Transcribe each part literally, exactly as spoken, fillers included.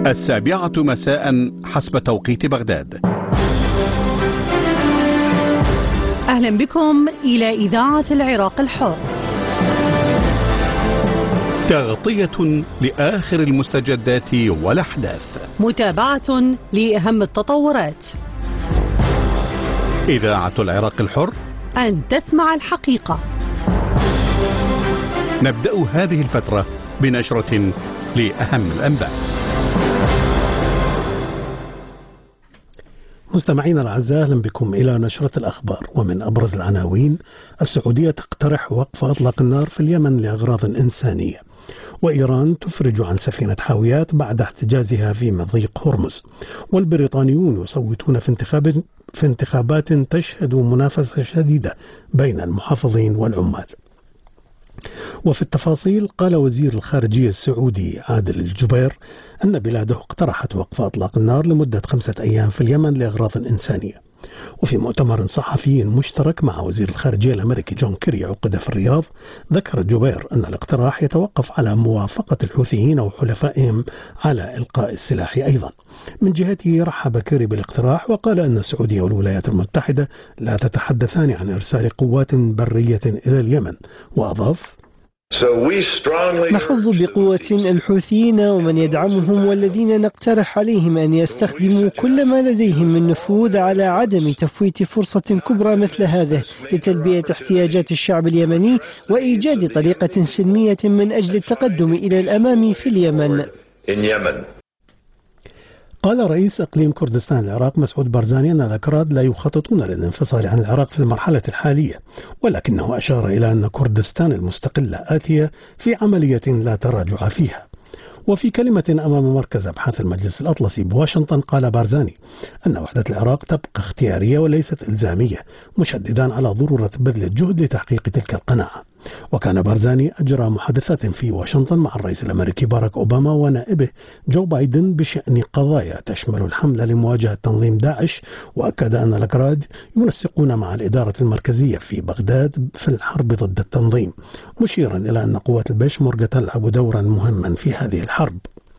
السابعة مساء حسب توقيت بغداد. أهلا بكم إلى إذاعة العراق الحر. تغطية لآخر المستجدات والأحداث، متابعة لأهم التطورات. إذاعة العراق الحر، أن تسمع الحقيقة. نبدأ هذه الفترة بنشرة لأهم الأنباء. مستمعينا الأعزاء، أهلا بكم إلى نشرة الأخبار. ومن أبرز العناوين: السعودية تقترح وقف أطلاق النار في اليمن لأغراض إنسانية، وإيران تفرج عن سفينة حاويات بعد احتجازها في مضيق هرمز، والبريطانيون يصوتون في انتخاب في انتخابات تشهد منافسة شديدة بين المحافظين والعمال. وفي التفاصيل، قال وزير الخارجية السعودي عادل الجبير أن بلاده اقترحت وقف أطلاق النار لمدة خمسة أيام في اليمن لأغراض إنسانية. وفي مؤتمر صحفي مشترك مع وزير الخارجية الأمريكي جون كيري عقد في الرياض، ذكر الجبير أن الاقتراح يتوقف على موافقة الحوثيين وحلفائهم على إلقاء السلاح أيضا. من جهته رحب كيري بالاقتراح، وقال أن السعودية والولايات المتحدة لا تتحدثان عن إرسال قوات برية إلى اليمن، وأضاف: نحظ بقوة الحوثيين ومن يدعمهم، والذين نقترح عليهم أن يستخدموا كل ما لديهم من نفوذ على عدم تفويت فرصة كبرى مثل هذه لتلبية احتياجات الشعب اليمني وإيجاد طريقة سلمية من أجل التقدم إلى الأمام في اليمن. قال رئيس إقليم كردستان العراق مسعود بارزاني أن الأكراد لا يخططون للانفصال عن العراق في المرحلة الحالية، ولكنه أشار إلى أن كردستان المستقلة آتية في عملية لا تراجع فيها. وفي كلمة أمام مركز أبحاث المجلس الأطلسي بواشنطن، قال بارزاني أن وحدة العراق تبقى اختيارية وليست إلزامية، مشددا على ضرورة بذل الجهد لتحقيق تلك القناعة. وكان بارزاني أجرى محادثات في واشنطن مع الرئيس الأمريكي باراك أوباما ونائبه جو بايدن بشأن قضايا تشمل الحملة لمواجهة تنظيم داعش، وأكد أن الأكراد ينسقون مع الإدارة المركزية في بغداد في الحرب ضد التنظيم، مشيرا إلى أن قوات البيشمركة تلعب دورا مهما في هذه الحرب.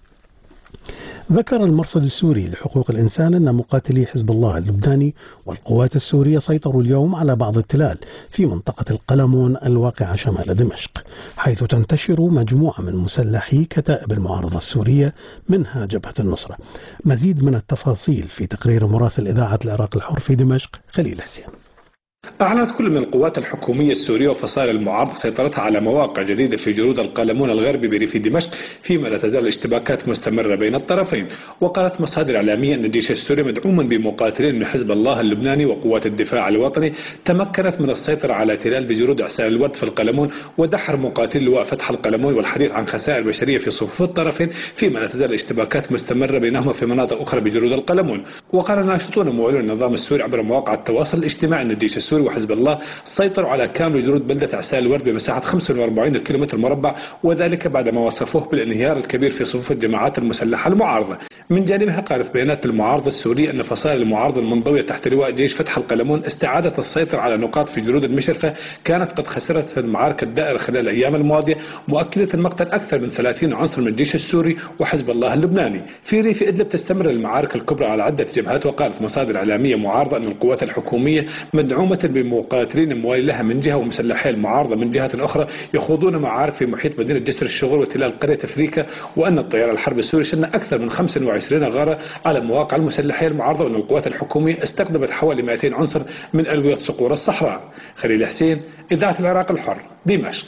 ذكر المرصد السوري لحقوق الإنسان أن مقاتلي حزب الله اللبناني والقوات السورية سيطروا اليوم على بعض التلال في منطقة القلمون الواقعة شمال دمشق، حيث تنتشر مجموعة من مسلحي كتائب المعارضة السورية منها جبهة النصرة. مزيد من التفاصيل في تقرير مراسل إذاعة العراق الحر في دمشق خليل حسين. أعلنت كل من القوات الحكومية السورية وفصائل المعارضة سيطرتها على مواقع جديدة في جنود القلمون الغربي بريف دمشق، فيما لا تزال الاشتباكات مستمرة بين الطرفين. وقالت مصادر إعلامية أن الجيش السوري مدعوما بمقاتلين من حزب الله اللبناني وقوات الدفاع الوطني تمكنت من السيطرة على تلال بجنود إعسار الورد في القلمون ودحر مقاتلي لواء فتح القلمون، والحديث عن خسائر بشرية في صفوف الطرفين، فيما لا تزال الاشتباكات مستمرة بينهما في مناطق أخرى بجنود القلمون. وقال ناشطون ممولون النظام السوري عبر مواقع التواصل الاجتماعي أن الجيش السوري وحزب الله سيطروا على كامل جنود بلدة عسال الورد بمساحة خمسة وأربعين كيلومتر مربع، وذلك بعدما وصفوه بالانهيار الكبير في صفوف الجماعات المسلحة المعارضة. من جانبها قالت بيانات المعارضة السورية أن فصائل المعارضة المنضوية تحت لواء جيش فتح القلمون استعادت السيطرة على نقاط في جنود المشرفة كانت قد خسرت في المعارك الدائرة خلال الأيام الماضية، مؤكدة المقتل أكثر من ثلاثين عنصر من الجيش السوري وحزب الله اللبناني. في ريف إدلب تستمر المعارك الكبرى على عدة جبهات، وقالت مصادر إعلامية معارضة أن القوات الحكومية مدعومة بمقاتلين موالي لها من جهة ومسلحي المعارضة من جهة أخرى يخوضون معارك في محيط مدينة جسر الشغل وتلال قرية فريكا، وأن الطيار الحرب السوري شن أكثر من خمسة وعشرين غارة على مواقع المسلحية المعارضة، وأن القوات الحكومية استخدمت حوالي مئتين عنصر من ألوية صقور الصحراء. خليل حسين، إذاعة العراق الحر، دمشق.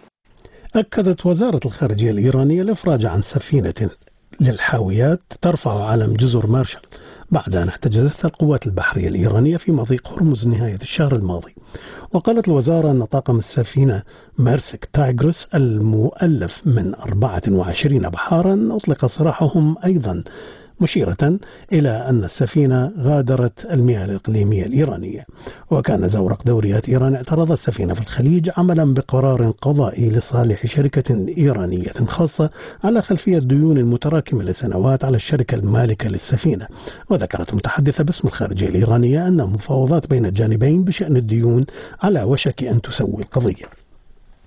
أكدت وزارة الخارجية الإيرانية الإفراج عن سفينة للحاويات ترفع علم جزر مارشال بعد أن احتجزتها القوات البحرية الإيرانية في مضيق هرمز نهاية الشهر الماضي. وقالت الوزارة أن طاقم السفينة ميرسك تايغرس المؤلف من أربعة وعشرين بحارا أطلق سراحهم أيضا، مشيرة إلى أن السفينة غادرت المياه الإقليمية الإيرانية. وكان زورق دوريات إيران اعترض السفينة في الخليج عملا بقرار قضائي لصالح شركة إيرانية خاصة على خلفية ديون المتراكمة لسنوات على الشركة المالكة للسفينة. وذكرت متحدثة باسم الخارجية الإيرانية أن المفاوضات بين الجانبين بشأن الديون على وشك أن تسوي القضية.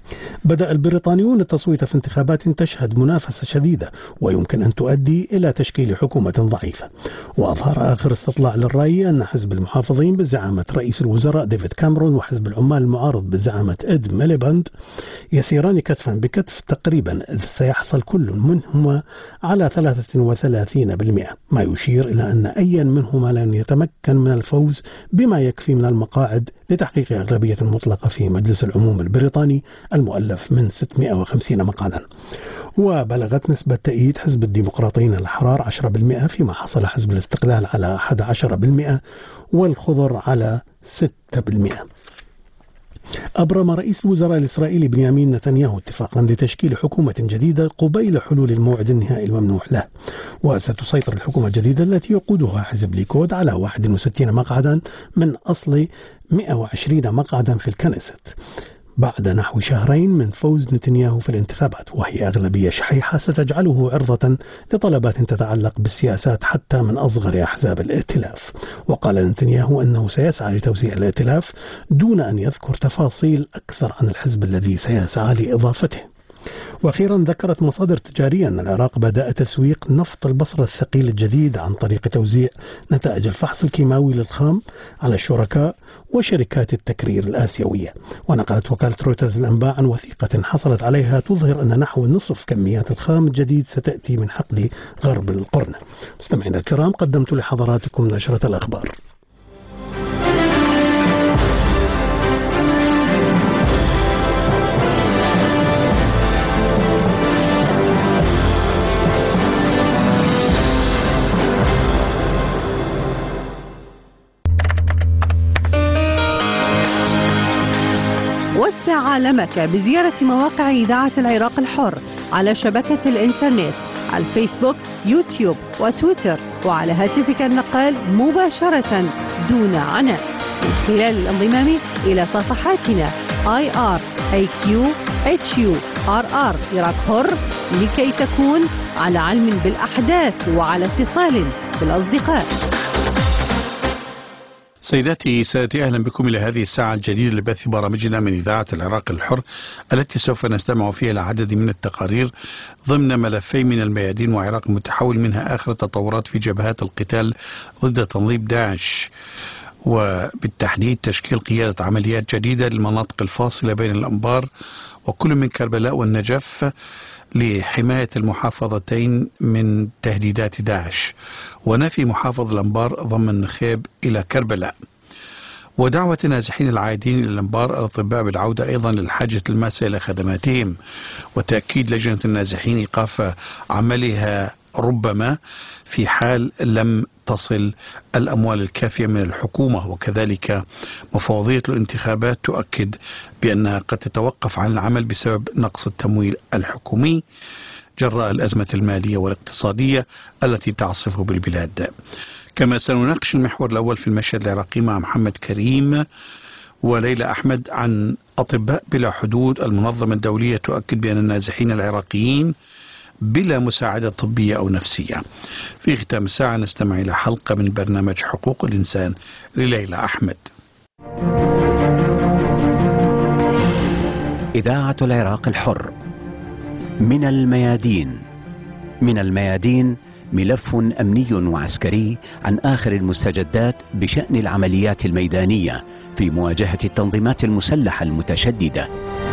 بدأ البريطانيون التصويت في انتخابات تشهد منافسة شديدة ويمكن أن تؤدي إلى تشكيل حكومة ضعيفة. وأظهر آخر استطلاع للرأي أن حزب المحافظين بزعامة رئيس الوزراء ديفيد كاميرون وحزب العمال المعارض بزعامة إد ميليباند يسيران كتفا بكتف تقريبا، إذ سيحصل كل منهما على ثلاثة وثلاثين بالمئة، ما يشير إلى أن أي منهما لن يتمكن من الفوز بما يكفي من المقاعد لتحقيق أغلبية مطلقة في مجلس العموم البريطاني المؤلف من ستمئة وخمسين مقعدا. وبلغت نسبة تأييد حزب الديمقراطيين الأحرار عشرة بالمئة، فيما حصل حزب الاستقلال على أحد عشر بالمئة والخضر على ستة بالمئة. أبرم رئيس الوزراء الإسرائيلي بنيامين نتنياهو اتفاقا لتشكيل حكومة جديدة قبيل حلول الموعد النهائي الممنوح له، وستسيطر الحكومة الجديدة التي يقودها حزب ليكود على واحد وستين مقعدا من أصل مئة وعشرين مقعدا في الكنيست بعد نحو شهرين من فوز نتنياهو في الانتخابات، وهي أغلبية شحيحة ستجعله عرضة لطلبات تتعلق بالسياسات حتى من أصغر أحزاب الائتلاف. وقال نتنياهو أنه سيسعى لتوسيع الائتلاف دون أن يذكر تفاصيل أكثر عن الحزب الذي سيسعى لإضافته. وأخيرا ذكرت مصادر تجارية أن العراق بدأ تسويق نفط البصرة الثقيل الجديد عن طريق توزيع نتائج الفحص الكيماوي للخام على الشركاء وشركات التكرير الآسيوية. ونقلت وكالة رويترز الأنباء عن وثيقة حصلت عليها تظهر أن نحو نصف كميات الخام الجديد ستأتي من حقل غرب القرن. مستمعينا الكرام، قدمت لحضراتكم نشرة الأخبار. وسع عالمك بزيارة مواقع إذاعة العراق الحر على شبكة الإنترنت على الفيسبوك، يوتيوب وتويتر، وعلى هاتفك النقال مباشرة دون عناء من خلال الانضمام إلى صفحاتنا آي آر إيه كيو إتش يو آر آر عراق حر لكي تكون على علم بالأحداث وعلى اتصال بالأصدقاء. سيداتي سادتي، أهلا بكم إلى هذه الساعة الجديدة لبث برامجنا من إذاعة العراق الحر، التي سوف نستمع فيها إلى عدد من التقارير ضمن ملفين من الميادين وعراق متحول، منها آخر التطورات في جبهات القتال ضد تنظيم داعش، وبالتحديد تشكيل قيادة عمليات جديدة للمناطق الفاصلة بين الأنبار وكل من كربلاء والنجف لحماية المحافظتين من تهديدات داعش، ونفي محافظ الأنبار ضم النخيب إلى كربلاء، ودعوة النازحين العائدين إلى الأنبار الأطباء بالعودة أيضا للحاجة الماسة إلى خدماتهم، وتأكيد لجنة النازحين إيقاف عملها ربما في حال لم تصل الأموال الكافية من الحكومة، وكذلك مفوضية الانتخابات تؤكد بأنها قد تتوقف عن العمل بسبب نقص التمويل الحكومي جراء الأزمة المالية والاقتصادية التي تعصف بالبلاد. كما سنناقش المحور الأول في المشهد العراقي مع محمد كريم وليلى أحمد عن أطباء بلا حدود. المنظمة الدولية تؤكد بأن النازحين العراقيين بلا مساعدة طبية أو نفسية. في ختام الساعة نستمع إلى حلقة من برنامج حقوق الإنسان لليلى أحمد. إذاعة العراق الحر، من الميادين. من الميادين ملف أمني وعسكري عن آخر المستجدات بشأن العمليات الميدانية في مواجهة التنظيمات المسلحة المتشددة.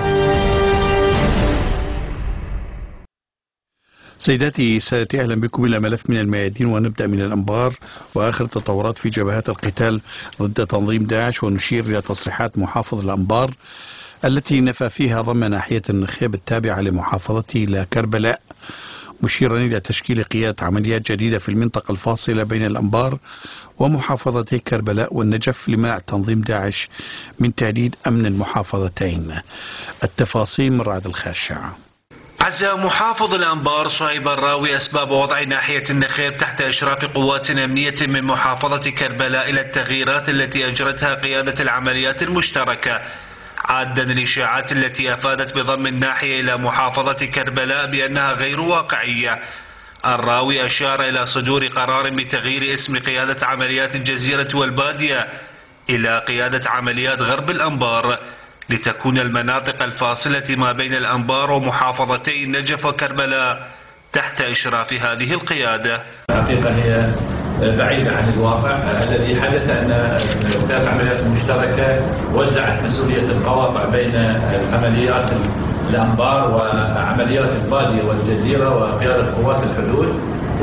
سيداتي سادتي، أهلا بكم إلى ملف من الميادين، ونبدأ من الأنبار وآخر التطورات في جبهات القتال ضد تنظيم داعش، ونشير إلى تصريحات محافظ الأنبار التي نفى فيها ضم ناحية النخيب التابعة لمحافظته إلى كربلاء، مشيرا إلى تشكيل قيادة عمليات جديدة في المنطقة الفاصلة بين الأنبار ومحافظتي كربلاء والنجف لمنع تنظيم داعش من تهديد أمن المحافظتين. التفاصيل من رعد الخاشع. عزى محافظ الأنبار صهيب الراوي أسباب وضع ناحية النخيب تحت إشراف قوات أمنية من محافظة كربلاء إلى التغييرات التي أجرتها قيادة العمليات المشتركة، عادا الإشاعات التي أفادت بضم الناحية إلى محافظة كربلاء بأنها غير واقعية. الراوي أشار إلى صدور قرار بتغيير اسم قيادة عمليات الجزيرة والبادية إلى قيادة عمليات غرب الأنبار لتكون المناطق الفاصلة ما بين الأنبار ومحافظتي النجف وكربلاء تحت إشراف هذه القيادة. حقيقة هي بعيدة عن الواقع. الذي حدث أن قيادة العمليات المشتركة وزعت مسؤولية القواطع بين عمليات الأنبار وعمليات البادية والجزيرة وقيادة قوات الحدود،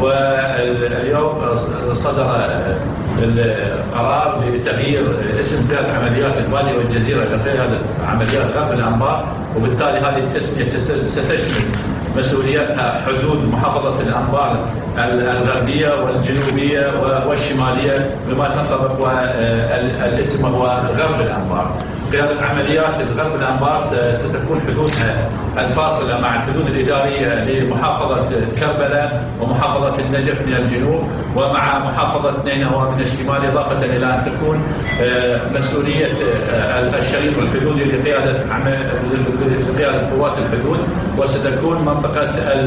واليوم صدر القرار بتغيير اسم قيادة عمليات البادية والجزيرة لقيادة عمليات غرب الأنبار، وبالتالي هذه التسمية ستشمل مسؤوليتها حدود محافظة الأنبار الغربية والجنوبية والشمالية بما تنطبق، والاسم هو غرب الأنبار. قيادة عمليات الغرب الأنبار ستكون حدودها الفاصلة مع الحدود الإدارية لمحافظة كربلاء ومحافظة النجف من الجنوب ومع محافظة نينوى من الشمال، إضافة إلى أن تكون مسؤولية الشريط الحدودي لقيادة لقيادة قوات الحدود، وستكون منطقة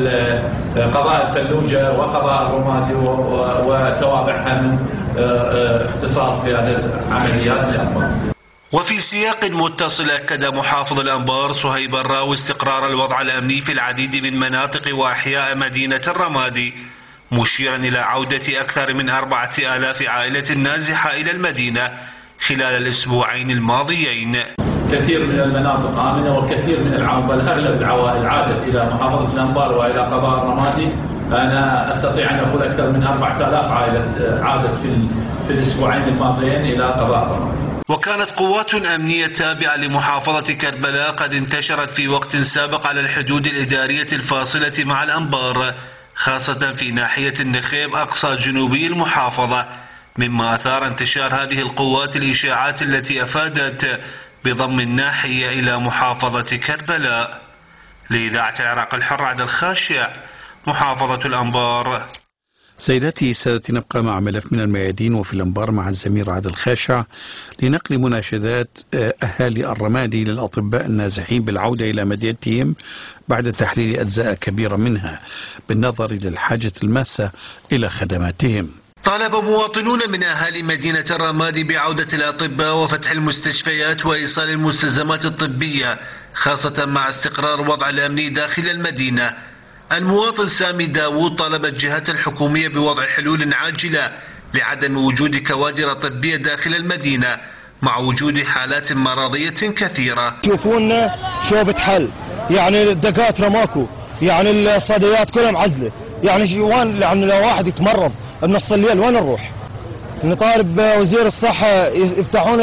قضاء الفلوجة وقضاء الرمادي وتوابعها من اختصاص قيادة عمليات الأنبار. وفي سياق متصل أكد محافظ الأنبار صهيب الراوي استقرار الوضع الأمني في العديد من مناطق وأحياء مدينة الرمادي، مشيرا إلى عودة أكثر من أربعة آلاف عائلة نازحة إلى المدينة خلال الأسبوعين الماضيين. كثير من المناطق آمنة وكثير من العوائل، بل أغلب العوائل عادت إلى محافظة الأنبار وإلى قضاء الرمادي. أنا أستطيع أن أقول أكثر من أربعة آلاف عائلة عادت في في الأسبوعين الماضيين إلى قضاء الرمادي. وكانت قوات أمنية تابعة لمحافظة كربلاء قد انتشرت في وقت سابق على الحدود الإدارية الفاصلة مع الأنبار، خاصة في ناحية النخيب أقصى جنوبي المحافظة، مما أثار انتشار هذه القوات الإشاعات التي أفادت بضم الناحية إلى محافظة كربلاء. لإذاعة العراق الحر عبد الخاشع، محافظة الأنبار. سيداتي سادتي، نبقى مع ملف من الميادين وفي الأنبار مع الزميل عادل الخاشع لنقل مناشدات أهالي الرمادي للأطباء النازحين بالعودة إلى مدينتهم بعد تحرير أجزاء كبيرة منها بالنظر للحاجة الماسة إلى خدماتهم. طالب مواطنون من أهالي مدينة الرمادي بعودة الأطباء وفتح المستشفيات وإيصال المستلزمات الطبية، خاصة مع استقرار الوضع الأمني داخل المدينة. المواطن سامي داوود طالب الجهات الحكومية بوضع حلول عاجلة لعدم وجود كوادر طبية داخل المدينة مع وجود حالات مرضية كثيرة. شوفونا شوبة حل، يعني الدكاترة ماكو، يعني الصيدليات كلها معزلة، يعني وين يعني لو واحد يتمرض بنص الليل وين نروح؟ نطالب وزير الصحة يفتحون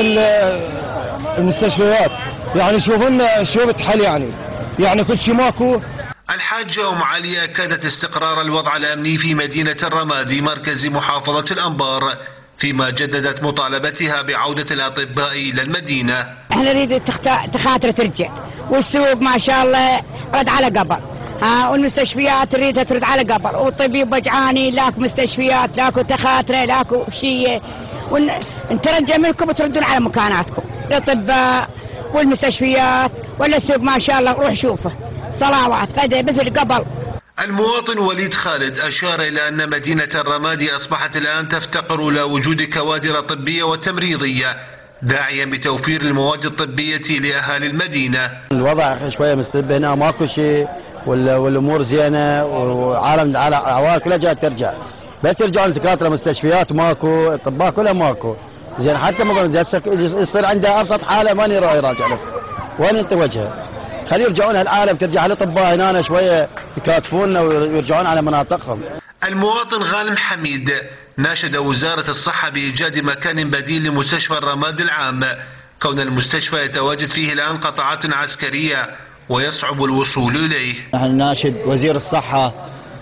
المستشفيات، يعني شوفونا شوبة حل، يعني يعني كل شيء ماكو. الحاجة أم علي أكدت استقرار الوضع الأمني في مدينة الرمادي مركز محافظة الأنبار، فيما جددت مطالبتها بعودة الأطباء إلى المدينة. احنا نريد تخاطر ترجع، والسوق ما شاء الله رد على قبل، ها والمستشفيات تريدها ترد على قبل، والطبيب وجعاني، لاكو مستشفيات، لاكو تخاطره، لاكو شيء، ونترجى منكم تردون على مكاناتكم، الأطباء والمستشفيات ولا السوق ما شاء الله روح شوفه صلوات قد مثل قبل. المواطن وليد خالد أشار إلى أن مدينة الرمادي أصبحت الآن تفتقر إلى وجود كوادر طبية وتمريضية، داعيا بتوفير المواد الطبية لأهالي المدينة. الوضع شوية مستب هنا، ماكو شيء والأمور زينة، وعالم على عوائل كلها جاية ترجع، بس يرجعون الدكاترة مستشفيات ماكو، اطباء كلها ماكو زين. حتى ما يصير عنده أبسط حالة ما يراجع نفسه، وين ينطي وجهه؟ خلي يرجعون هالعالم ترجع هالاطباء هنا شويه يكاتفوننا ويرجعون على مناطقهم. المواطن غانم حميد ناشد وزاره الصحه بايجاد مكان بديل لمستشفى الرمادي العام، كون المستشفى يتواجد فيه الان قطاعات عسكريه ويصعب الوصول اليه. نحن ناشد وزير الصحه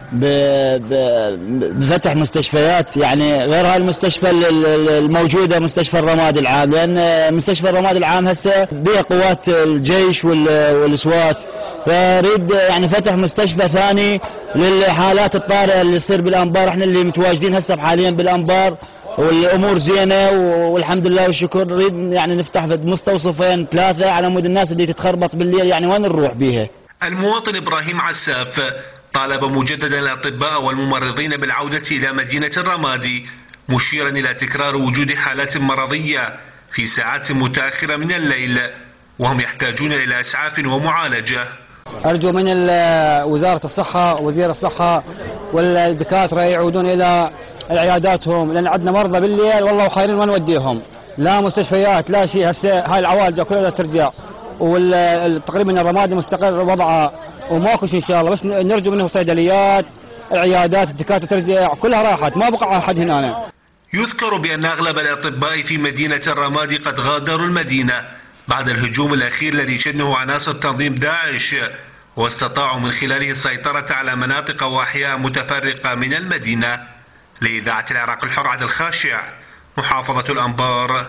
بفتح مستشفيات، يعني غير هاي المستشفى الموجوده مستشفى الرمادي العام، لان مستشفى الرمادي العام هسه بها قوات الجيش والسوات، فريد يعني فتح مستشفى ثاني للحالات الطارئه اللي تصير بالانبار. احنا اللي متواجدين هسه حاليا بالانبار والامور زينه والحمد لله والشكر، نريد يعني نفتح مستوصفين ثلاثه على مود الناس اللي تتخربط بالليل، يعني وين نروح بيها. المواطن ابراهيم عساف طالب مجددا الأطباء والممرضين بالعودة إلى مدينة الرمادي، مشيرا إلى تكرار وجود حالات مرضية في ساعات متأخرة من الليل، وهم يحتاجون إلى إسعاف ومعالجة. أرجو من وزارة الصحة ووزير الصحة والدكاترة يعودون إلى عياداتهم، لأن عندنا مرضى بالليل والله خيرين ما نوديهم، لا مستشفيات لا شيء. هسه هاي العوالج كلها ترجع، وتقريبا الرمادي مستقر وضعها وماكو شيء إن شاء الله، بس نرجو منه صيدليات العيادات الدكاترة ترجع كلها راحت، ما بقى أحد هنا. يذكر بأن أغلب الأطباء في مدينة الرمادي قد غادروا المدينة بعد الهجوم الأخير الذي شنه عناصر تنظيم داعش، واستطاعوا من خلاله السيطرة على مناطق وأحياء متفرقة من المدينة. لإذاعة العراق الحر عبد الخاشع، محافظة الأنبار.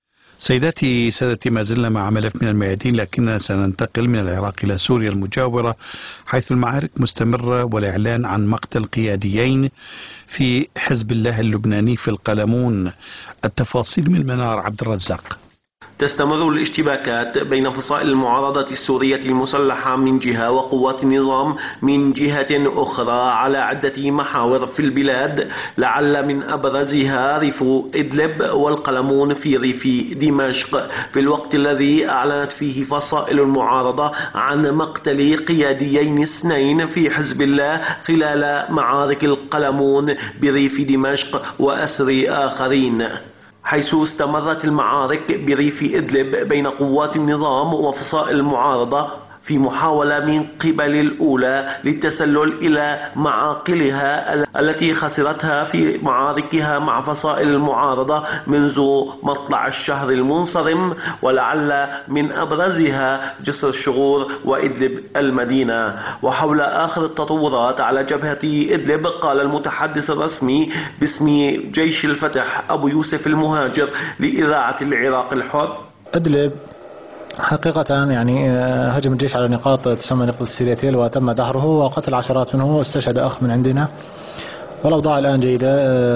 سيداتي سادتي، ما زلنا مع ملف من الميادين، لكننا سننتقل من العراق إلى سوريا المجاورة، حيث المعارك مستمرة والإعلان عن مقتل قياديين في حزب الله اللبناني في القلمون. التفاصيل من منار عبد الرزاق. تستمر الاشتباكات بين فصائل المعارضة السورية المسلحة من جهة وقوات النظام من جهة أخرى على عدة محاور في البلاد، لعل من أبرزها ريف إدلب والقلمون في ريف دمشق، في الوقت الذي أعلنت فيه فصائل المعارضة عن مقتل قياديين اثنين في حزب الله خلال معارك القلمون بريف دمشق وأسر آخرين، حيث استمرت المعارك بريف إدلب بين قوات النظام وفصائل المعارضة في محاولة من قبل الأولى للتسلل إلى معاقلها التي خسرتها في معاركها مع فصائل المعارضة منذ مطلع الشهر المنصرم، ولعل من أبرزها جسر الشغور وإدلب المدينة. وحول آخر التطورات على جبهة إدلب، قال المتحدث الرسمي باسم جيش الفتح أبو يوسف المهاجر لإذاعة العراق الحر: إدلب حقيقة يعني هجم الجيش على نقاط تسمى نقطة السيريتيل وتم دحره وقتل عشرات منهم واستشهد أخ من عندنا، والأوضاع الآن جيدة.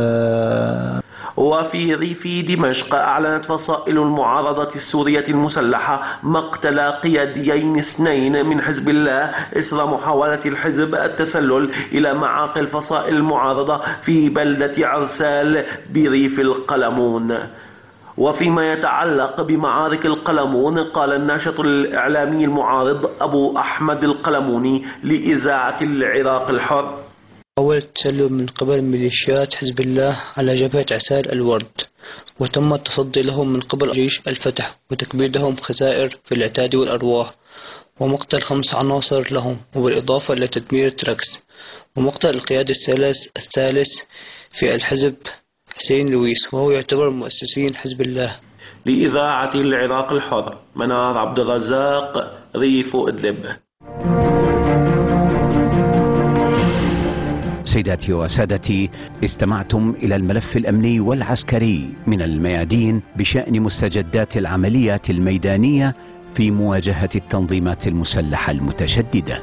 وفي ريف دمشق أعلنت فصائل المعارضة السورية المسلحة مقتل قياديين اثنين من حزب الله إثر محاولة الحزب التسلل إلى معاقل فصائل المعارضة في بلدة عرسال بريف القلمون. وفيما يتعلق بمعارك القلمون، قال الناشط الإعلامي المعارض أبو أحمد القلموني لإذاعة العراق الحر: حاول التسلل من قبل ميليشيات حزب الله على جبهة عسال الورد، وتم التصدي لهم من قبل جيش الفتح وتكبيدهم خسائر في العتاد والأرواح، ومقتل خمس عناصر لهم، وبالإضافة لتدمير تركس، ومقتل القيادي الثالث الثالث في الحزب حسين لويس، وهو يعتبر مؤسسين حزب الله. لإذاعة العراق الحر، منار عبد الرزاق، ريف إدلب. سيداتي وسادتي، استمعتم إلى الملف الأمني والعسكري من الميادين بشأن مستجدات العمليات الميدانية في مواجهة التنظيمات المسلحة المتشددة.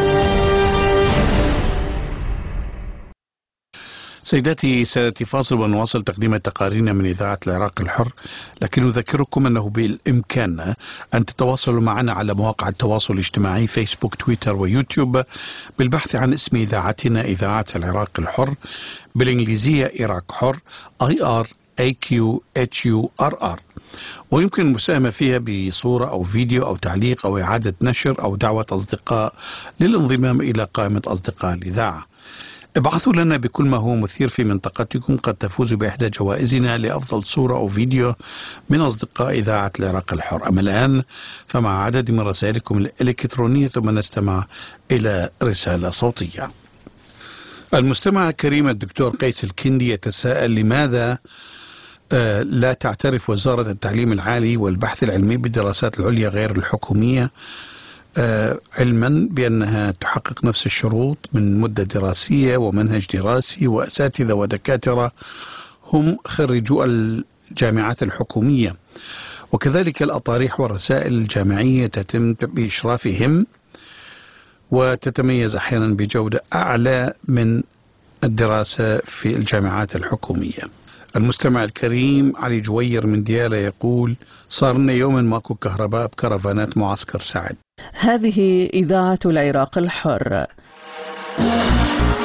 سيداتي سادتي، فاصل ونواصل تقديم تقاريرنا من إذاعة العراق الحر، لكن نذكركم أنه بالإمكان أن تتواصلوا معنا على مواقع التواصل الاجتماعي فيسبوك، تويتر ويوتيوب بالبحث عن اسم إذاعتنا إذاعة العراق الحر، بالإنجليزية إيراك حر، آي آر إيه كيو إتش يو آر آر، ويمكن المساهمة فيها بصورة أو فيديو أو تعليق أو إعادة نشر أو دعوة أصدقاء للانضمام إلى قائمة أصدقاء الإذاعة. ابعثوا لنا بكل ما هو مثير في منطقتكم، قد تفوزوا بإحدى جوائزنا لأفضل صورة أو فيديو من أصدقاء إذاعة العراق الحر. أما الآن فمع عدد من رسائلكم الإلكترونية، ثم نستمع إلى رسالة صوتية. المستمع الكريم الدكتور قيس الكندي يتساءل: لماذا آه لا تعترف وزارة التعليم العالي والبحث العلمي بالدراسات العليا غير الحكومية، آه علما بأنها تحقق نفس الشروط من مدة دراسية ومنهج دراسي وأساتذة ودكاترة هم خريجو الجامعات الحكومية، وكذلك الأطاريح والرسائل الجامعية تتم بإشرافهم وتتميز أحيانا بجودة أعلى من الدراسة في الجامعات الحكومية. المستمع الكريم علي جوير من ديالى يقول: صار لنا يوما ماكو كهرباء بكرفانات معسكر سعد. هذه إذاعة العراق الحر. The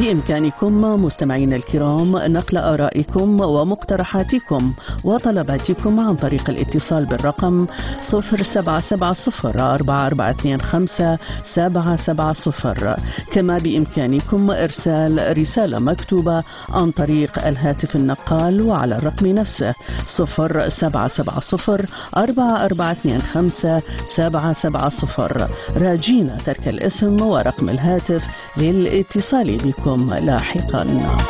بإمكانكم مستمعين الكرام نقل آرائكم ومقترحاتكم وطلباتكم عن طريق الاتصال بالرقم صفر سبعة سبعة صفر أربعة أربعة اثنين خمسة سبعة سبعة صفر. كما بإمكانكم إرسال رسالة مكتوبة عن طريق الهاتف النقال وعلى الرقم نفسه صفر سبعة سبعة صفر أربعة أربعة اثنين خمسة سبعة سبعة صفر، راجين ترك الاسم ورقم الهاتف للاتصال بكم لاحقا.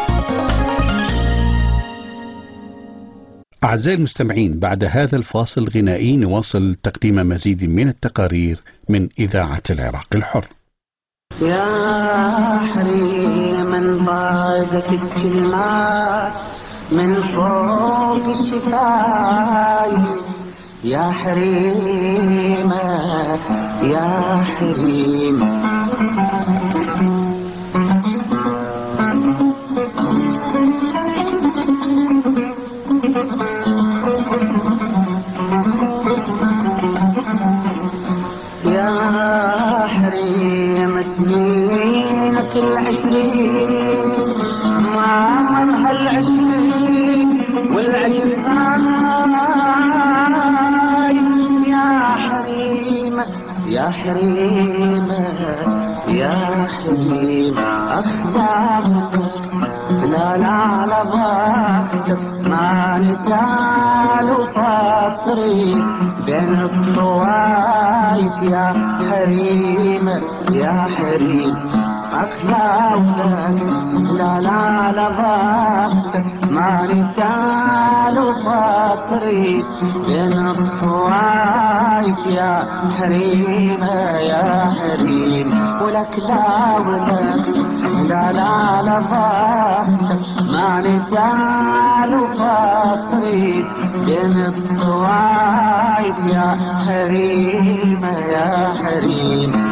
أعزائي المستمعين، بعد هذا الفاصل الغنائي نواصل تقديم مزيد من التقارير من إذاعة العراق الحر. يا حريم ضاقت الكلمات من فوق الشفايف، يا حريم يا حريم يا حريم سنينك العشرين ما مرها العشرين والعشرين يا حريم يا حريم يا حريم أخدامك لا لا لا ضغطك ما نسال وفاصري بين الطوايف يا حريم يا حريم أخلاقك لا لا لا ضغطك ما نسال وفاصري بين الطوايف يا حريم يا حريم ولك لا ولك لا لا لا ضغطك ما نسال وفاصري بين الطوايف يا حريم يا حريم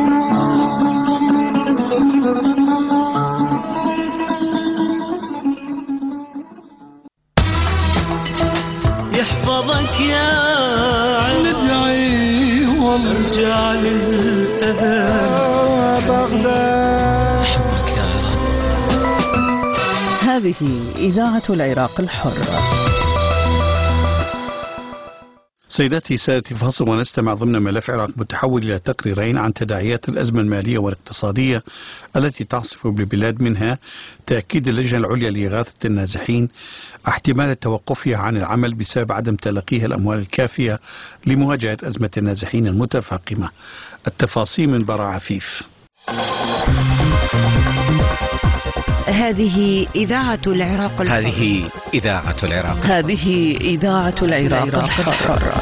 يحفظك يا ندعي وارجع للأهل بغداد. هذه إذاعة العراق الحر. سيداتي سادتي، فاصل ونستمع ضمن ملف عراق متحول إلى تقريرين عن تداعيات الأزمة المالية والاقتصادية التي تعصف بالبلاد، منها تأكيد اللجنة العليا لإغاثة النازحين احتمال توقفها عن العمل بسبب عدم تلقيها الأموال الكافية لمواجهة أزمة النازحين المتفاقمة. التفاصيل من براء عفيف. هذه إذاعة العراق الحر. هذه إذاعة العراق هذه إذاعة العراق الحر.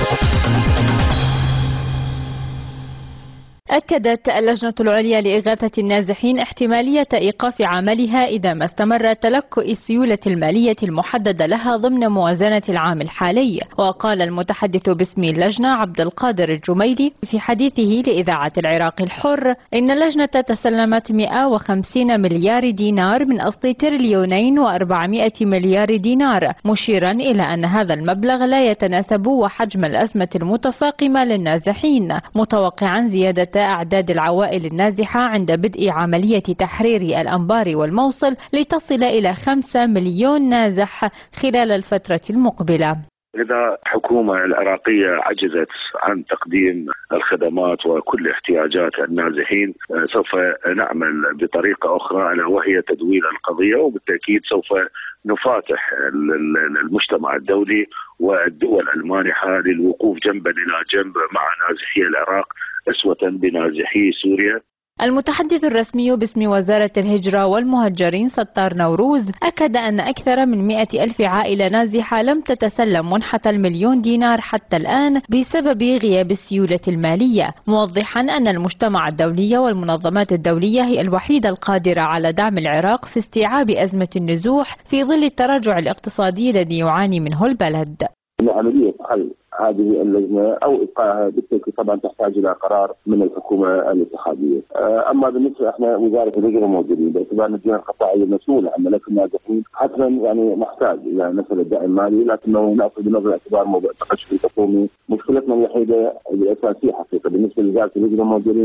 أكدت اللجنة العليا لإغاثة النازحين احتمالية إيقاف عملها إذا ما استمر تلكؤ السيولة المالية المحددة لها ضمن موازنة العام الحالي. وقال المتحدث باسم اللجنة عبد القادر الجميلي في حديثه لإذاعة العراق الحر إن اللجنة تسلمت مئة وخمسين مليار دينار من أصل تريليونين وأربعمائة مليار دينار، مشيرا إلى أن هذا المبلغ لا يتناسب وحجم الأزمة المتفاقمة للنازحين، متوقعا زيادة أعداد العوائل النازحة عند بدء عملية تحرير الأنبار والموصل لتصل إلى خمسة مليون نازح خلال الفترة المقبلة. إذا الحكومة العراقية عجزت عن تقديم الخدمات وكل احتياجات النازحين، سوف نعمل بطريقة أخرى ألا وهي تدوير القضية، وبالتأكيد سوف نفاتح المجتمع الدولي والدول المانحة للوقوف جنبا إلى جنب مع نازحي العراق أسوة بنازحي سوريا. المتحدث الرسمي باسم وزارة الهجرة والمهجرين ستار نوروز أكد أن أكثر من مئة ألف عائلة نازحة لم تتسلم منحة المليون دينار حتى الآن بسبب غياب السيولة المالية، موضحا أن المجتمع الدولي والمنظمات الدولية هي الوحيدة القادرة على دعم العراق في استيعاب أزمة النزوح في ظل التراجع الاقتصادي الذي يعاني منه البلد. عملية حل هذه اللجنة أو إبقائها بالتأكيد طبعا تحتاج إلى قرار من الحكومة الاتحادية. أما بالنسبة إحنا وزارة الهجرة موجودين باعتبار أن الجهة القطاعية مسؤولة عن ملف النازحين، حتما يعني نحتاج إلى مسألة دعم مالي، لكنه نأخذ بنظر الاعتبار موضوع التقشف الحكومي. مشكلتنا الوحيدة الأساسية حقيقة بالنسبة لوزارة الهجرة موجودين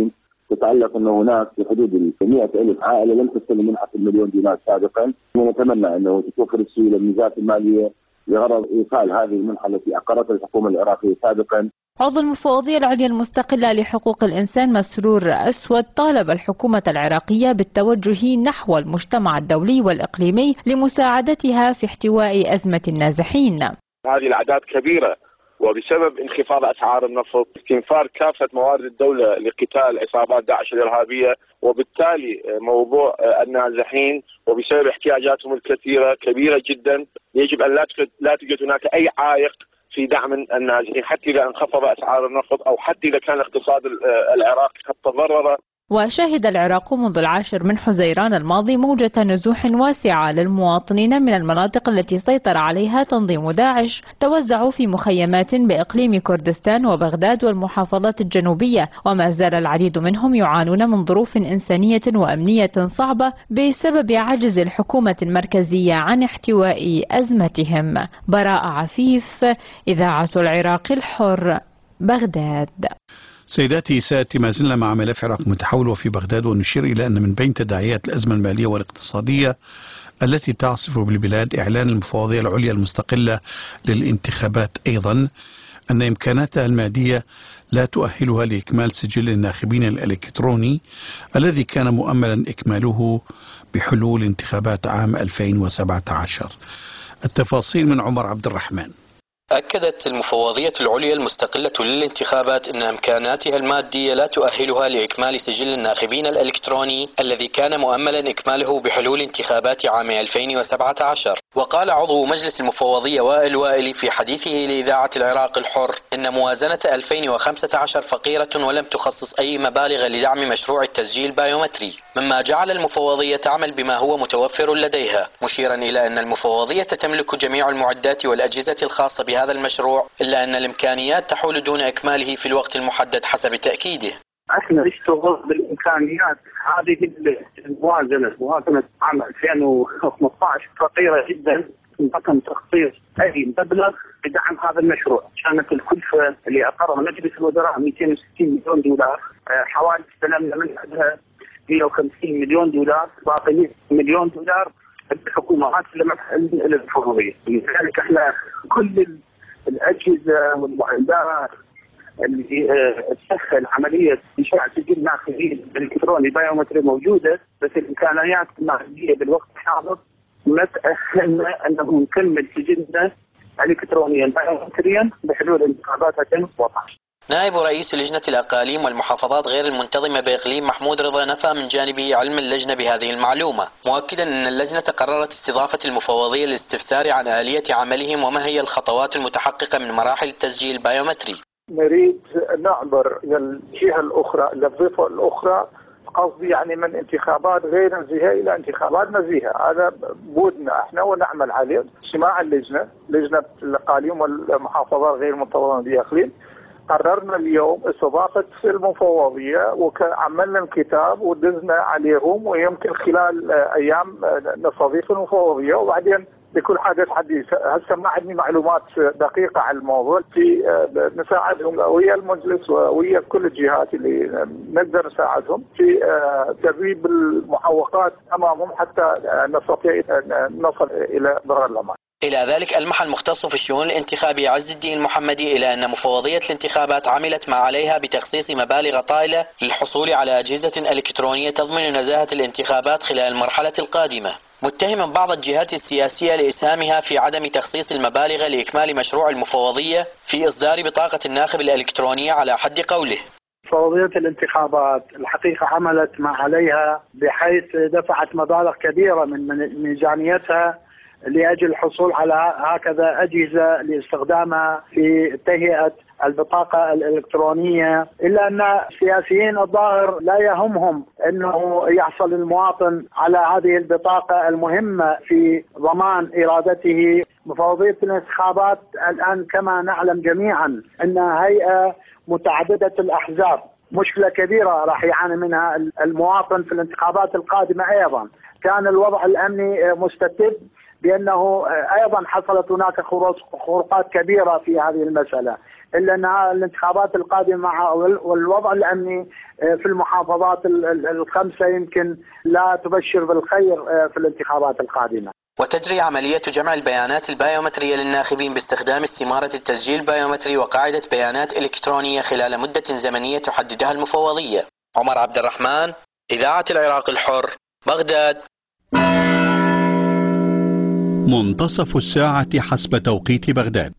تتعلق أنه هناك في حدود مئة ألف عائلة لم تستلم منحة المليون دينار سابقا، ونتمنى أنه تتوفر السيولة من الوزارة المالية لغرض إيصال هذه المنحة التي أقرتها الحكومة العراقية سابقا. عضو المفوضية العليا المستقلة لحقوق الإنسان مسرور أسود طالب الحكومة العراقية بالتوجه نحو المجتمع الدولي والإقليمي لمساعدتها في احتواء أزمة النازحين. هذه الأعداد كبيرة، وبسبب انخفاض أسعار النفط، استنفار كافة موارد الدولة لقتال عصابات داعش الإرهابية، وبالتالي موضوع النازحين وبسبب احتياجاتهم الكثيرة كبيرة جدا، يجب أن لا توجد هناك أي عائق في دعم النازحين حتى إذا انخفض أسعار النفط أو حتى إذا كان الاقتصاد العراقي قد تضرر. وشهد العراق منذ العاشر من حزيران الماضي موجة نزوح واسعة للمواطنين من المناطق التي سيطر عليها تنظيم داعش، توزعوا في مخيمات بإقليم كردستان وبغداد والمحافظات الجنوبية، وما زال العديد منهم يعانون من ظروف إنسانية وأمنية صعبة بسبب عجز الحكومة المركزية عن احتواء أزمتهم. براء عفيف، إذاعة العراق الحر، بغداد. سيداتي سادتي، ما زلنا مع ملف عراق متحول وفي بغداد، ونشير إلى أن من بين تداعيات الأزمة المالية والاقتصادية التي تعصف بالبلاد إعلان المفوضية العليا المستقلة للانتخابات أيضا أن إمكاناتها المادية لا تؤهلها لإكمال سجل الناخبين الإلكتروني الذي كان مؤملا إكماله بحلول انتخابات عام ألفين وسبعة عشر. التفاصيل من عمر عبد الرحمن. أكدت المفوضية العليا المستقلة للانتخابات أن إمكاناتها المادية لا تؤهلها لإكمال سجل الناخبين الإلكتروني الذي كان مؤملا إكماله بحلول انتخابات عام ألفين وسبعة عشر. وقال عضو مجلس المفوضية وائل وائلي في حديثه لإذاعة العراق الحر إن موازنة ألفين وخمسة عشر فقيرة ولم تخصص أي مبالغ لدعم مشروع التسجيل بايومتري، مما جعل المفوضية تعمل بما هو متوفر لديها، مشيرا إلى أن المفوضية تملك جميع المعدات والأجهزة الخاصة بها هذا المشروع، إلا أن الإمكانيات تحول دون إكماله في الوقت المحدد حسب تأكيده. احنا نشتغل بالامكانيات هذه الموازنه، موازنه عام ألفين وخمسة عشر فقيره جدا، تم تخصيص اي مبلغ لدعم هذا المشروع. كانت الكلفه اللي اقرها مجلس الوزراء مئتين وستين مليون دولار، حوالي استلمنا منها مئة وخمسين مليون دولار، باقي مئة مليون دولار الحكومات المفوضيه. لذلك احنا كل الاجهزه والمعدات اللي تسهل عمليه انشاء سجل ناخبين الكتروني بايومتري موجوده، بس الامكانيات الماديه بالوقت الحاضر ما تاهلنا انه نكمل سجلنا الكترونيا بايومتريا بحلول انتخابات ألفين وسبعة عشر. نائب رئيس لجنة الأقاليم والمحافظات غير المنتظمة بإقليم محمود رضا نفى من جانبه علم اللجنة بهذه المعلومة، مؤكدا أن اللجنة قررت استضافة المفوضية للاستفسار عن آلية عملهم وما هي الخطوات المتحققة من مراحل التسجيل البايومتري. نريد نعبر إلى الجهة الأخرى، إلى الضفة الأخرى، قصدي يعني من انتخابات غير نزيهة إلى انتخابات نزيهة. هذا بودنا احنا ونعمل عليه. اجتماع اللجنة، لجنة الأقاليم والمحافظات غير المنتظمة بإقليم، قررنا اليوم استضافة المفوضية وعملنا الكتاب ودزنا عليهم، ويمكن خلال أيام نستضيف المفوضية وبعدين بكل حدث حديث. هسه ما عندي معلومات دقيقة عن الموضوع، في نساعدهم ويا المجلس ويا كل الجهات اللي نقدر نساعدهم في تدريب المعوقات أمامهم حتى نستطيع نصل إلى بر الأمان. إلى ذلك ألمح المختص في الشؤون الانتخابية عز الدين المحمدي إلى أن مفوضية الانتخابات عملت ما عليها بتخصيص مبالغ طائلة للحصول على أجهزة إلكترونية تضمن نزاهة الانتخابات خلال المرحلة القادمة، متهما بعض الجهات السياسية لإسهامها في عدم تخصيص المبالغ لإكمال مشروع المفوضية في إصدار بطاقة الناخب الإلكترونية على حد قوله. مفوضية الانتخابات الحقيقة عملت ما عليها بحيث دفعت مبالغ كبيرة من ميزانيتها لأجل الحصول على هكذا أجهزة لاستخدامها في تهيئة البطاقة الإلكترونية، إلا أن السياسيين الظاهر لا يهمهم أنه يحصل المواطن على هذه البطاقة المهمة في ضمان إرادته. مفوضية الانتخابات الآن كما نعلم جميعا أنها هيئة متعددة الأحزاب، مشكلة كبيرة راح يعاني منها المواطن في الانتخابات القادمة. أيضا كان الوضع الأمني مستتب بأنه أيضا حصلت هناك خروقات كبيرة في هذه المسألة. إلا أن الانتخابات القادمة والوضع الأمني في المحافظات الخمسة يمكن لا تبشر بالخير في الانتخابات القادمة. وتجري عملية جمع البيانات البيومترية للناخبين باستخدام استمارة التسجيل البيومتري وقاعدة بيانات إلكترونية خلال مدة زمنية تحددها المفوضية. عمر عبد الرحمن، إذاعة العراق الحر، بغداد. منتصف الساعة حسب توقيت بغداد.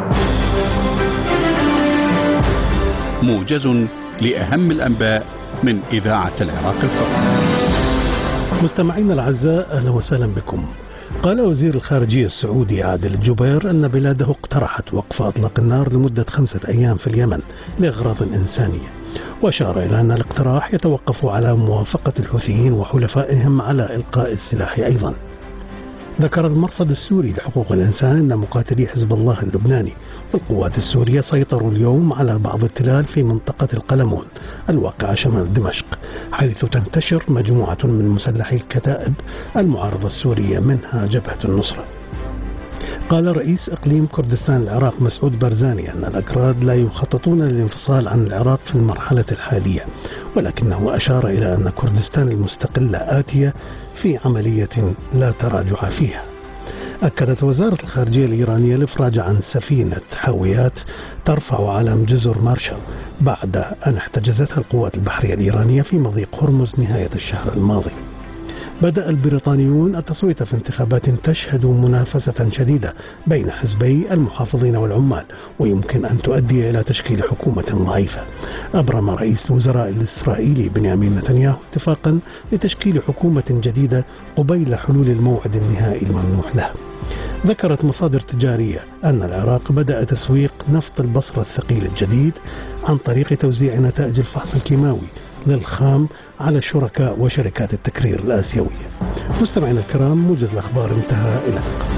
موجز لأهم الأنباء من إذاعة العراق الحر. مستمعينا الأعزاء، أهلا وسهلا بكم. قال وزير الخارجية السعودي عادل الجبير أن بلاده اقترحت وقف أطلاق النار لمدة خمسة أيام في اليمن لأغراض إنسانية، وأشار إلى أن الاقتراح يتوقف على موافقة الحوثيين وحلفائهم على إلقاء السلاح أيضا. ذكر المرصد السوري لحقوق الإنسان أن مقاتلي حزب الله اللبناني والقوات السورية سيطروا اليوم على بعض التلال في منطقة القلمون الواقعة شمال دمشق، حيث تنتشر مجموعة من مسلحي الكتائب المعارضة السورية منها جبهة النصرة. قال رئيس إقليم كردستان العراق مسعود برزاني أن الأكراد لا يخططون للانفصال عن العراق في المرحلة الحالية، ولكنه أشار إلى أن كردستان المستقلة آتية في عملية لا تراجع فيها. أكدت وزارة الخارجية الإيرانية الإفراج عن سفينة حاويات ترفع علم جزر مارشال بعد أن احتجزتها القوات البحرية الإيرانية في مضيق هرمز نهاية الشهر الماضي. بدأ البريطانيون التصويت في انتخابات تشهد منافسة شديدة بين حزبي المحافظين والعمال، ويمكن أن تؤدي إلى تشكيل حكومة ضعيفة. أبرم رئيس الوزراء الإسرائيلي بنيامين نتنياهو اتفاقا لتشكيل حكومة جديدة قبيل حلول الموعد النهائي الممنوح له. ذكرت مصادر تجارية أن العراق بدأ تسويق نفط البصرة الثقيل الجديد عن طريق توزيع نتائج الفحص الكيماوي للخام على الشركاء وشركات التكرير الآسيوية. مستمعينا الكرام، موجز الأخبار انتهى. إلى اللقاء.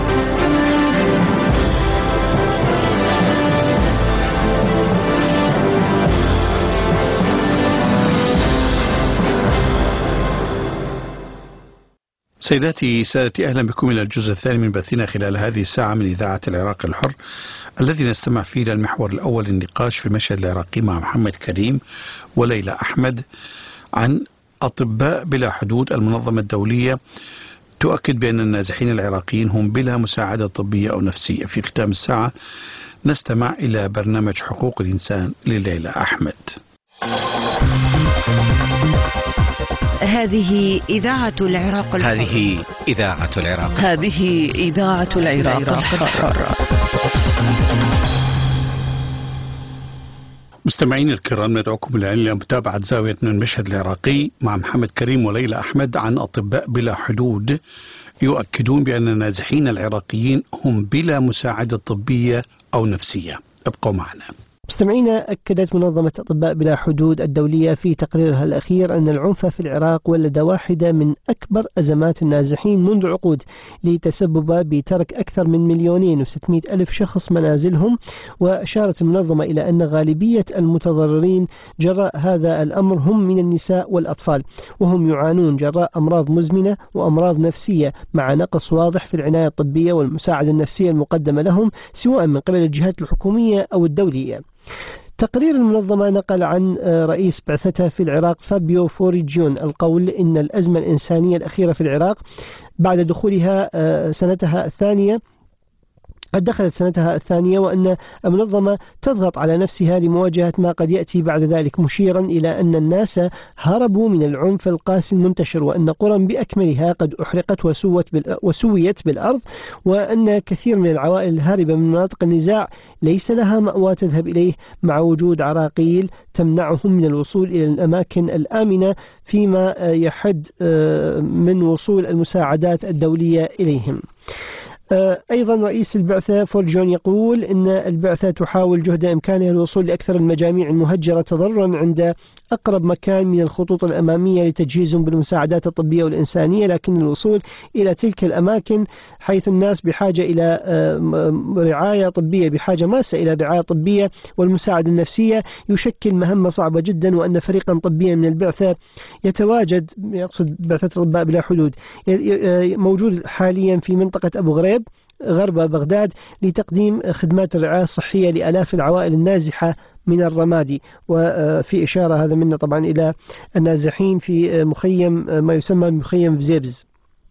سيداتي سادتي، أهلا بكم إلى الجزء الثاني من بثنا خلال هذه الساعة من إذاعة العراق الحر، الذي نستمع فيه إلى المحور الأول للنقاش في المشهد العراقي مع محمد كريم وليلى أحمد عن أطباء بلا حدود. المنظمة الدولية تؤكد بأن النازحين العراقيين هم بلا مساعدة طبية أو نفسية. في ختام الساعة نستمع إلى برنامج حقوق الإنسان لليلى أحمد. هذه إذاعة العراق الحر. هذه إذاعة العراق. هذه إذاعة العراق الحر. مستمعين الكرام، ندعوكم الآن لمتابعة زاوية من المشهد العراقي مع محمد كريم وليلى أحمد عن أطباء بلا حدود يؤكدون بأن النازحين العراقيين هم بلا مساعدة طبية أو نفسية. ابقوا معنا. مستمعينا، أكدت منظمة أطباء بلا حدود الدولية في تقريرها الأخير أن العنف في العراق ولد واحدة من أكبر أزمات النازحين منذ عقود، لتسبب بترك أكثر من مليونين وستمائة ألف شخص منازلهم. وأشارت المنظمة إلى أن غالبية المتضررين جراء هذا الأمر هم من النساء والأطفال، وهم يعانون جراء أمراض مزمنة وأمراض نفسية، مع نقص واضح في العناية الطبية والمساعدة النفسية المقدمة لهم سواء من قبل الجهات الحكومية أو الدولية. تقرير المنظمة نقل عن رئيس بعثتها في العراق فابيو فوريجيون القول إن الأزمة الإنسانية الأخيرة في العراق بعد دخولها سنتها الثانية قد دخلت سنتها الثانية، وأن المنظمة تضغط على نفسها لمواجهة ما قد يأتي بعد ذلك، مشيرا إلى أن الناس هربوا من العنف القاسي المنتشر، وأن قرى بأكملها قد أحرقت وسوت وسويت بالأرض، وأن كثير من العوائل الهاربة من مناطق النزاع ليس لها مأوى تذهب إليه، مع وجود عراقيل تمنعهم من الوصول إلى الأماكن الآمنة فيما يحد من وصول المساعدات الدولية إليهم. أيضا رئيس البعثة فورجون يقول إن البعثة تحاول جهد إمكانها الوصول لأكثر المجاميع المهجرة تضررا عند أقرب مكان من الخطوط الأمامية لتجهيزهم بالمساعدات الطبية والإنسانية، لكن الوصول إلى تلك الأماكن حيث الناس بحاجة إلى رعاية طبية، بحاجة ماسة إلى رعاية طبية والمساعدة النفسية، يشكل مهمة صعبة جدا، وأن فريقا طبيا من البعثة يتواجد، يقصد بعثة أطباء بلا حدود، موجود حاليا في منطقة أبو غريب زبيب غرب بغداد لتقديم خدمات الرعاية الصحية لآلاف العوائل النازحة من الرمادي. وفي إشارة هذا منا طبعا إلى النازحين في مخيم ما يسمى مخيم بزيبز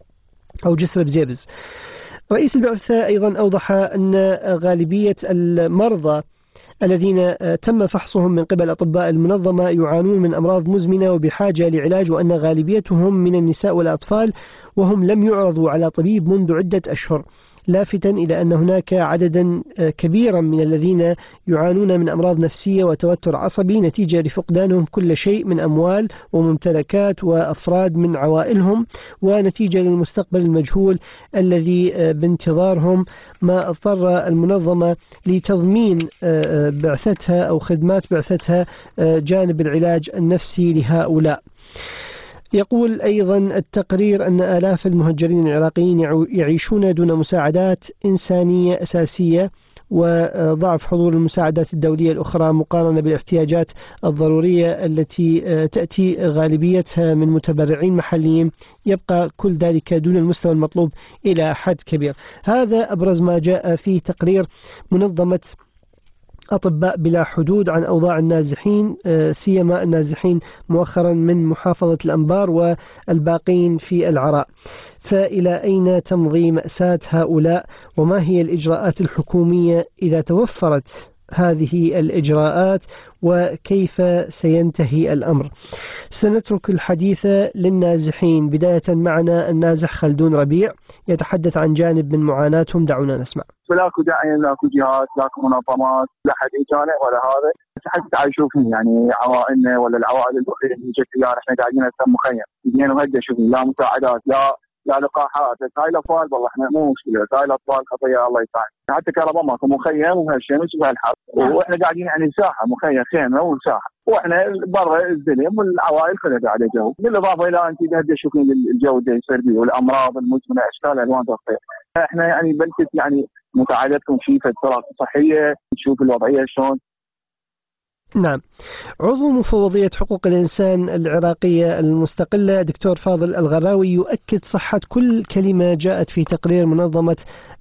أو جسر بزيبز. رئيس البعثة أيضا أوضح أن غالبية المرضى الذين تم فحصهم من قبل أطباء المنظمة يعانون من أمراض مزمنة وبحاجة لعلاج، وأن غالبيتهم من النساء والأطفال وهم لم يعرضوا على طبيب منذ عدة أشهر، لافتا إلى أن هناك عددا كبيرا من الذين يعانون من أمراض نفسية وتوتر عصبي نتيجة لفقدانهم كل شيء من أموال وممتلكات وأفراد من عوائلهم، ونتيجة للمستقبل المجهول الذي بانتظارهم، ما اضطر المنظمة لتضمين بعثتها أو خدمات بعثتها جانب العلاج النفسي لهؤلاء. يقول أيضا التقرير أن آلاف المهجرين العراقيين يعيشون دون مساعدات إنسانية أساسية، وضعف حضور المساعدات الدولية الأخرى مقارنة بالاحتياجات الضرورية التي تأتي غالبيتها من متبرعين محليين، يبقى كل ذلك دون المستوى المطلوب إلى حد كبير. هذا أبرز ما جاء في تقرير منظمة أطباء بلا حدود عن أوضاع النازحين، سيما النازحين مؤخرا من محافظة الأنبار والباقين في العراء. فإلى أين تمضي مأساة هؤلاء، وما هي الإجراءات الحكومية إذا توفرت هذه الإجراءات، وكيف سينتهي الأمر؟ سنترك الحديث للنازحين، بداية معنا النازح خلدون ربيع يتحدث عن جانب من معاناتهم. دعونا نسمع. لاكو داعي، لاكو جهات، لاكو منظمات، لا حد يجانا ولا هذا، حتى تعيشوا فيه يعني عوائلنا ولا العوائل الأخرى اللي جت اليوم احنا قاعدين هسه مخيم، جينا وهدى شوفي لا مساعدات لا لا لقاحات، هاي الاطفال والله احنا مو مشكله، هاي الاطفال قضيه الله يساعد، حتى كهرباء ماكو مخيم وهالشمس وهالحر، واحنا قاعدين يعني ساحه مخيم خيمه وساحه، واحنا برا الزلم والعوائل كلها قاعده جو، بالاضافه الى انت قاعد تشوفين الجو اللي يصير به والامراض المزمنه اشكال الوان تصير، احنا يعني بلكت يعني مساعدتكم شيء في الطرق الصحيه، نشوف الوضعيه شلون. نعم. عضو مفوضية حقوق الإنسان العراقية المستقلة دكتور فاضل الغراوي يؤكد صحة كل كلمة جاءت في تقرير منظمة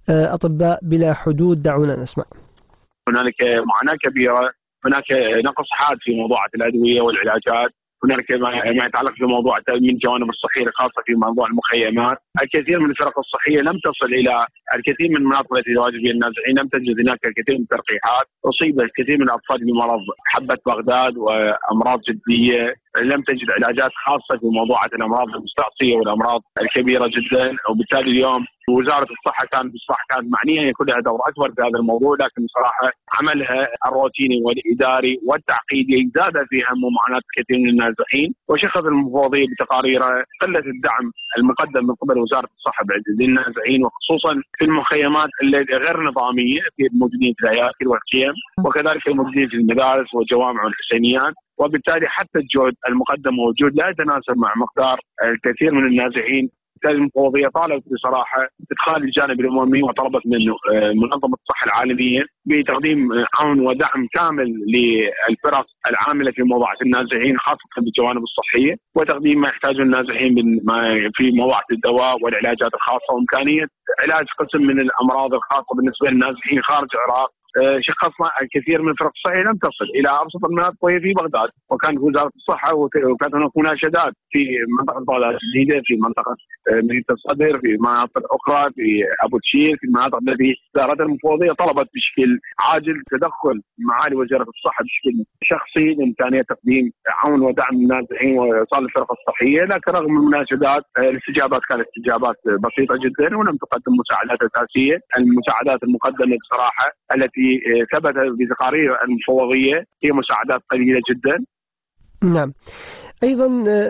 أطباء بلا حدود. دعونا نسمع. هنالك معاناة كبيرة، هناك نقص حاد في موضوع الأدوية والعلاجات، هنالك ما يتعلق بموضوع تأمين الجوانب الصحية خاصة في موضوع المخيمات. الكثير من الفرق الصحية لم تصل إلى الكثير من المناطق التي يتواجد فيها النازحين، لم تجد هناك الكثير من الترقيحات، أصيب الكثير من الأطفال بمرض حبة بغداد وأمراض جدية، لم تجد علاجات خاصة في موضوع الأمراض المستعصية والأمراض الكبيرة جدا، وبالتالي اليوم وزارة الصحة كانت بالصحة كانت معنية أن يكون لها دور أكبر في هذا الموضوع، لكن بصراحة عملها الروتيني والإداري والتعقيدي زاد في هم ومعاناة كثير من النازحين، وشخص المفوضية بتقاريرها قلة الدعم المقدم من قبل وزارة الصحة للنازحين، وخصوصا في المخيمات غير نظامية في الموجودين في الهياكل والخيم، وكذلك الموجودين في المدارس والجوامع والحسينيات، وبالتالي حتى الجهد المقدم موجود لا يتناسب مع مقدار الكثير من النازحين. المفوضية طالبت بصراحة إدخال الجانب الأممي، وطلبت من منظمة الصحة العالمية بتقديم عون ودعم كامل للفرق العاملة في موضوع النازحين خاصة بالجوانب الصحية، وتقديم ما يحتاجه النازحين في موضوع الدواء والعلاجات الخاصة، وإمكانية علاج قسم من الأمراض الخاصة بالنسبة للنازحين خارج العراق. شخصنا الكثير من الفرق الصحية لم تصل إلى أبسط المناطق وهي في بغداد، وكانت وزارة الصحة وكانت هناك مناشدات في منطقة بغداد الجديدة، في منطقة مدينة الصدر، في مناطق أخرى في أبو تشير، في المناطق التي وزارة المفوضية طلبت بشكل عاجل تدخل معالي وزارة الصحة بشكل شخصي لإمكانية تقديم عون ودعم للنازحين وإيصال الفرق الصحية، لكن رغم المناشدات الاستجابات كانت استجابات بسيطة جدا، ولم تقدم مساعدات أساسية. المساعدات المقدمة بصراحة التي ثبت بتقارير المفوضية هي مساعدات قليلة جدا. نعم. أيضا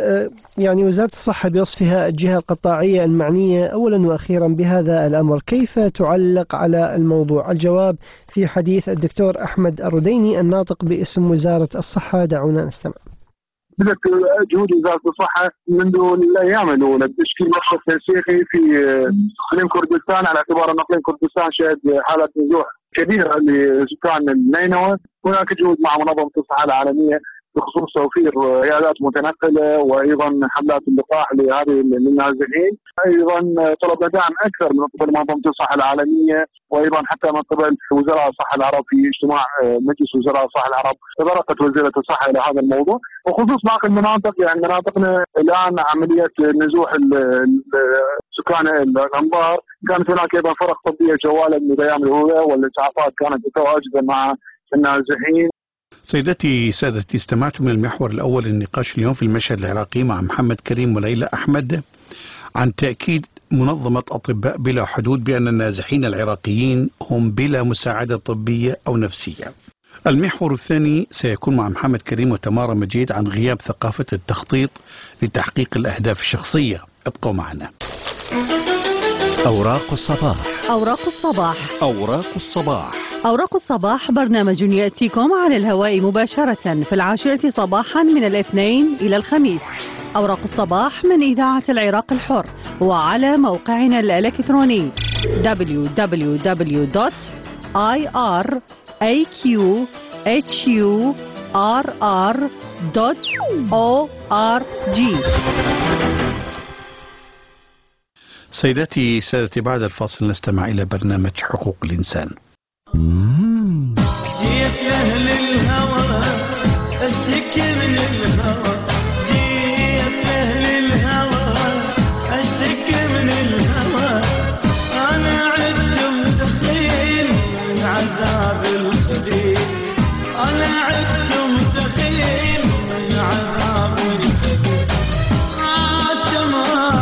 يعني وزارة الصحة بوصفها الجهة القطاعية المعنية أولا وأخيرا بهذا الأمر، كيف تعلق على الموضوع؟ الجواب في حديث الدكتور أحمد الرديني الناطق باسم وزارة الصحة. دعونا نستمع. بدأت جهود وزارة الصحة منذ الأيام الأولى بتشكيل مشروع تنسيقي في إقليم كردستان، على اعتبار أن إقليم كردستان شهد حالة نزوح كبيرة لسكان النينوى. هناك جهود مع منظمة الصحة العالمية بخصوص توفير عيادات متنقله وايضا حملات اللقاح لهذه النازحين. ايضا طلبنا دعم اكثر من قبل منظمه الصحه العالميه وايضا حتى من قبل وزراء الصحه العرب. في اجتماع مجلس وزراء الصحه العرب تطرقت وزيره الصحه الى هذا الموضوع. وخصوص باقي المناطق، يعني مناطقنا الان عمليه نزوح سكان الانبار، كانت هناك ايضا فرق طبيه جواله من الايام الاولى والاسعافات كانت متواجده مع النازحين. سيدتي سادتي، استمعتم من المحور الأول للنقاش اليوم في المشهد العراقي مع محمد كريم وليلى أحمد عن تأكيد منظمة أطباء بلا حدود بأن النازحين العراقيين هم بلا مساعدة طبية أو نفسية. المحور الثاني سيكون مع محمد كريم وتمارا مجيد عن غياب ثقافة التخطيط لتحقيق الأهداف الشخصية. ابقوا معنا. أوراق الصباح. أوراق الصباح. أوراق الصباح. أوراق الصباح برنامج يأتيكم على الهواء مباشرة في العاشرة صباحا من الاثنين إلى الخميس. أوراق الصباح من إذاعة العراق الحر وعلى موقعنا الإلكتروني دبليو دبليو دبليو دوت آي آر إيه كيو إتش يو آر آر دوت أو آر جي. سيداتي سادتي، بعد الفاصل نستمع إلى برنامج حقوق الإنسان. جيت لأهل الهوى أشتكي من الهوى، جيت لأهل الهوى أشتكي من الهوى، أنا عدت متخيل من عذاب الخدير، أنا عدت متخيل من عذاب الخدير. آه جمال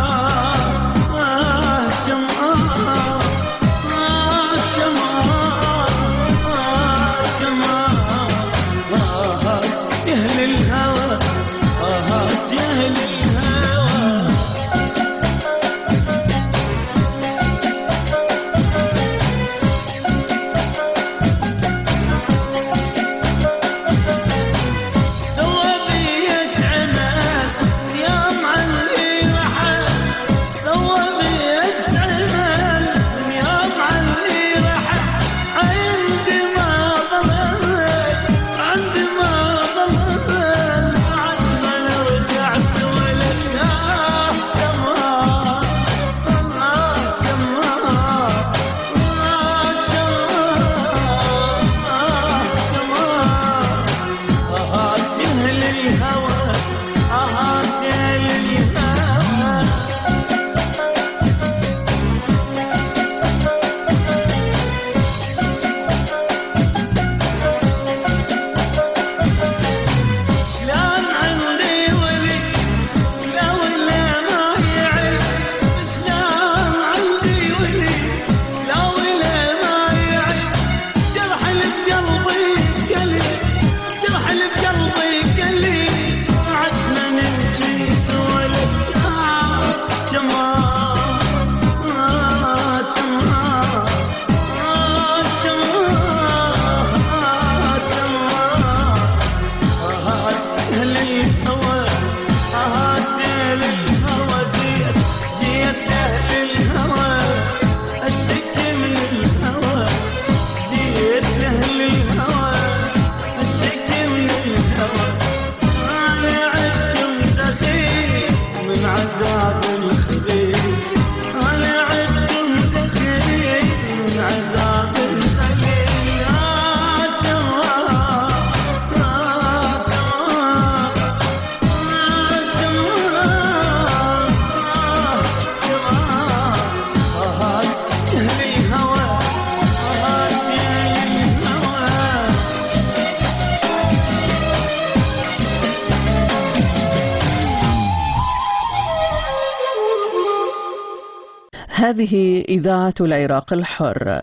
هذه إذاعة العراق الحر.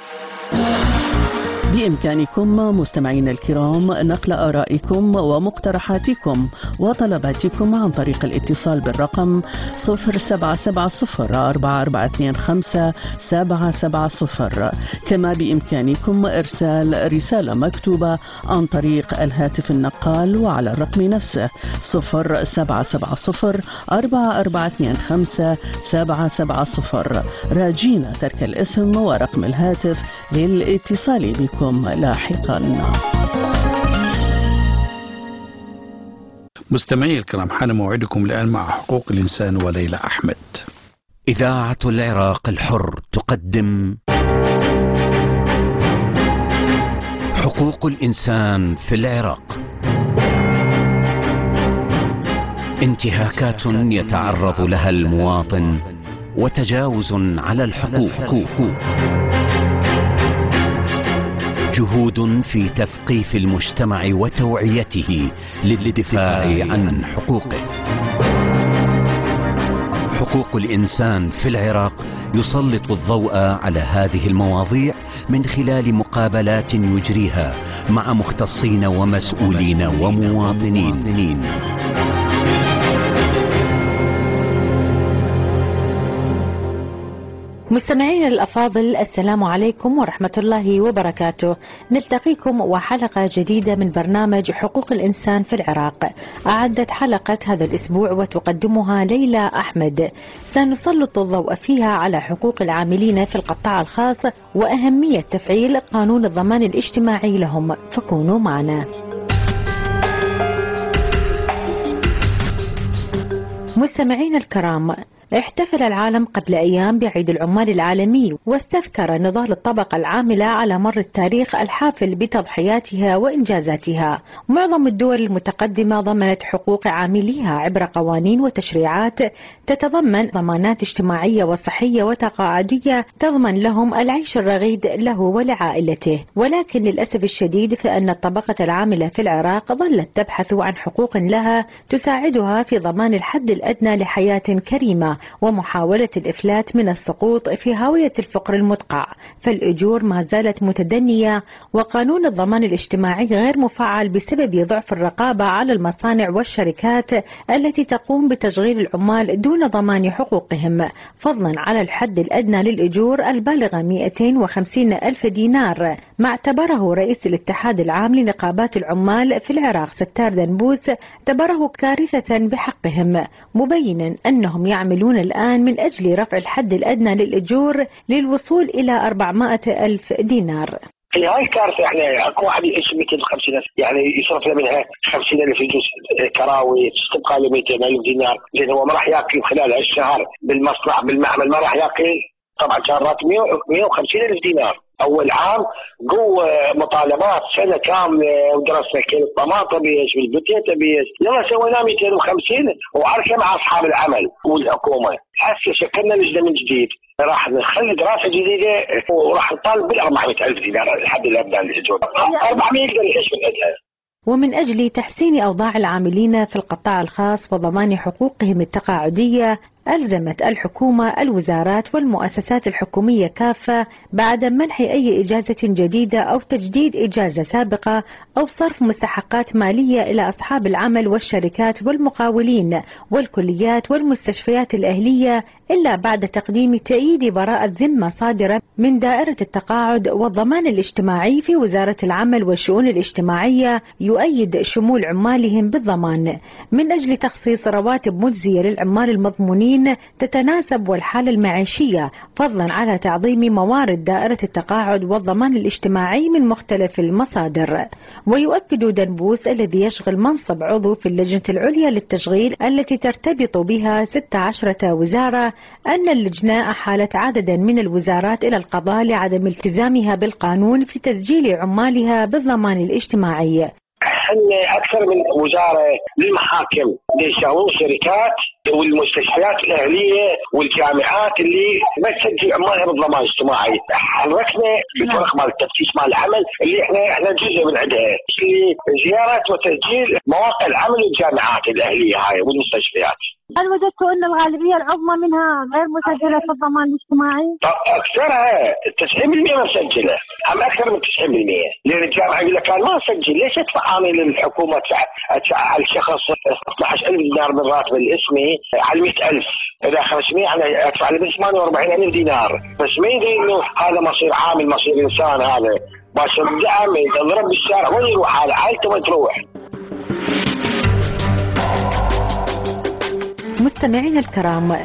بإمكانكم مستمعينا الكرام نقل آرائكم ومقترحاتكم وطلباتكم عن طريق الاتصال بالرقم صفر سبعة سبعة صفر أربعة أربعة اثنين خمسة سبعة سبعة صفر. كما بإمكانكم إرسال رسالة مكتوبة عن طريق الهاتف النقال وعلى الرقم نفسه صفر سبعة سبعة صفر أربعة أربعة اثنين خمسة سبعة سبعة صفر، راجين ترك الاسم ورقم الهاتف للاتصال بكم لاحقا. مستمعي الكرام، حان موعدكم الآن مع حقوق الإنسان وليلى أحمد. إذاعة العراق الحر تقدم حقوق الإنسان في العراق. انتهاكات يتعرض لها المواطن وتجاوز على الحقوق. جهود في تثقيف المجتمع وتوعيته للدفاع عن حقوقه. حقوق الإنسان في العراق يسلط الضوء على هذه المواضيع من خلال مقابلات يجريها مع مختصين ومسؤولين ومواطنين. مستمعين الأفاضل، السلام عليكم ورحمة الله وبركاته. نلتقيكم وحلقة جديدة من برنامج حقوق الإنسان في العراق. أعدت حلقة هذا الأسبوع وتقدمها ليلى أحمد. سنسلط الضوء فيها على حقوق العاملين في القطاع الخاص وأهمية تفعيل قانون الضمان الاجتماعي لهم، فكونوا معنا. مستمعين الكرام، احتفل العالم قبل أيام بعيد العمال العالمي، واستذكر نضال الطبقة العاملة على مر التاريخ الحافل بتضحياتها وإنجازاتها. معظم الدول المتقدمة ضمنت حقوق عامليها عبر قوانين وتشريعات تتضمن ضمانات اجتماعية وصحية وتقاعدية تضمن لهم العيش الرغيد له ولعائلته. ولكن للأسف الشديد فإن الطبقة العاملة في العراق ظلت تبحث عن حقوق لها تساعدها في ضمان الحد الأدنى لحياة كريمة ومحاولة الإفلات من السقوط في هاوية الفقر المدقع. فالأجور ما زالت متدنية، وقانون الضمان الاجتماعي غير مفعل بسبب ضعف الرقابة على المصانع والشركات التي تقوم بتشغيل العمال دون ضمان حقوقهم، فضلا على الحد الأدنى للأجور البالغة مئتين وخمسين ألف دينار، ما اعتبره رئيس الاتحاد العام لنقابات العمال في العراق ستار دنبوس اعتبره كارثة بحقهم، مبينا أنهم يعملون الآن من أجل رفع الحد الأدنى للأجور للوصول إلى أربعمائة ألف دينار. هي هاي كارثة. يعني اكو واحد يعيش مئتين وخمسين ألف، يعني يصرف له منها خمسين ألف يجوز كراوي، تبقى له مئتين ألف دينار، لأن هو ما راح ياكل خلال الشهر بالمصنع بالمعمل، ما راح ياكل طبعا شهرات مئة وخمسين ألف دينار. أول عام قوة مطالبات سنة كاملة، ودرسنا كيلو الطماطم بيش والبوتيتا بيش، يلا سوينا مئتين وخمسين وعركة مع أصحاب العمل والحكومة. هسه شكلنا لجنة من جديد، راح نخلي دراسة جديدة وراح نطالب بالأربعمائة ألف دينار الحد الأدنى للأجور. أربعمائة يقدر يعيش من أجلها. ومن أجل تحسين أوضاع العاملين في القطاع الخاص وضمان حقوقهم التقاعدية، ألزمت الحكومة الوزارات والمؤسسات الحكومية كافة بعدم منح أي إجازة جديدة أو تجديد إجازة سابقة أو صرف مستحقات مالية إلى أصحاب العمل والشركات والمقاولين والكليات والمستشفيات الأهلية إلا بعد تقديم تأييد براءة ذمة صادرة من دائرة التقاعد والضمان الاجتماعي في وزارة العمل والشؤون الاجتماعية يؤيد شمول عمالهم بالضمان، من أجل تخصيص رواتب مجزية للعمال المضمونين تتناسب والحالة المعيشية، فضلا على تعظيم موارد دائرة التقاعد والضمان الاجتماعي من مختلف المصادر. ويؤكد دنبوس الذي يشغل منصب عضو في اللجنة العليا للتشغيل التي ترتبط بها ستة عشر وزارة أن اللجنة أحالت عددا من الوزارات إلى القضاء لعدم التزامها بالقانون في تسجيل عمالها بالضمان الاجتماعي. احنا اكثر من وزاره للمحاكم ليشغلون الشركات والمستشفيات الاهليه والجامعات اللي ما تسجل عمالها بالضمان الاجتماعي. حركنا بطرق مال التفتيش مال العمل اللي احنا احنا جزء من عندها زياره وتسجيل مواقع العمل والجامعات الاهليه هاي والمستشفيات. هل وجدتوا أن الغالبية العظمى منها غير مسجلة في الضمان الاجتماعي؟ أكثرها تسعين بالمئة مسجلة، أم أكثر من تسعين بالمئة، لأن الجامعة يقول لك أنا ما أسجل، ليش أدفع أنا للحكومة على الشخص اثني عشر ألف دينار من راتب الاسمي على مئة ألف، إذا خمسمئة أنا أدفع له ثمانية وأربعين ألف دينار، بس ما يدري إنه هذا مصير عامل مصير إنسان، هذا باشر دعم يضرب بالشارع وين يروح على عائلته وين تروح. مستمعين الكرام،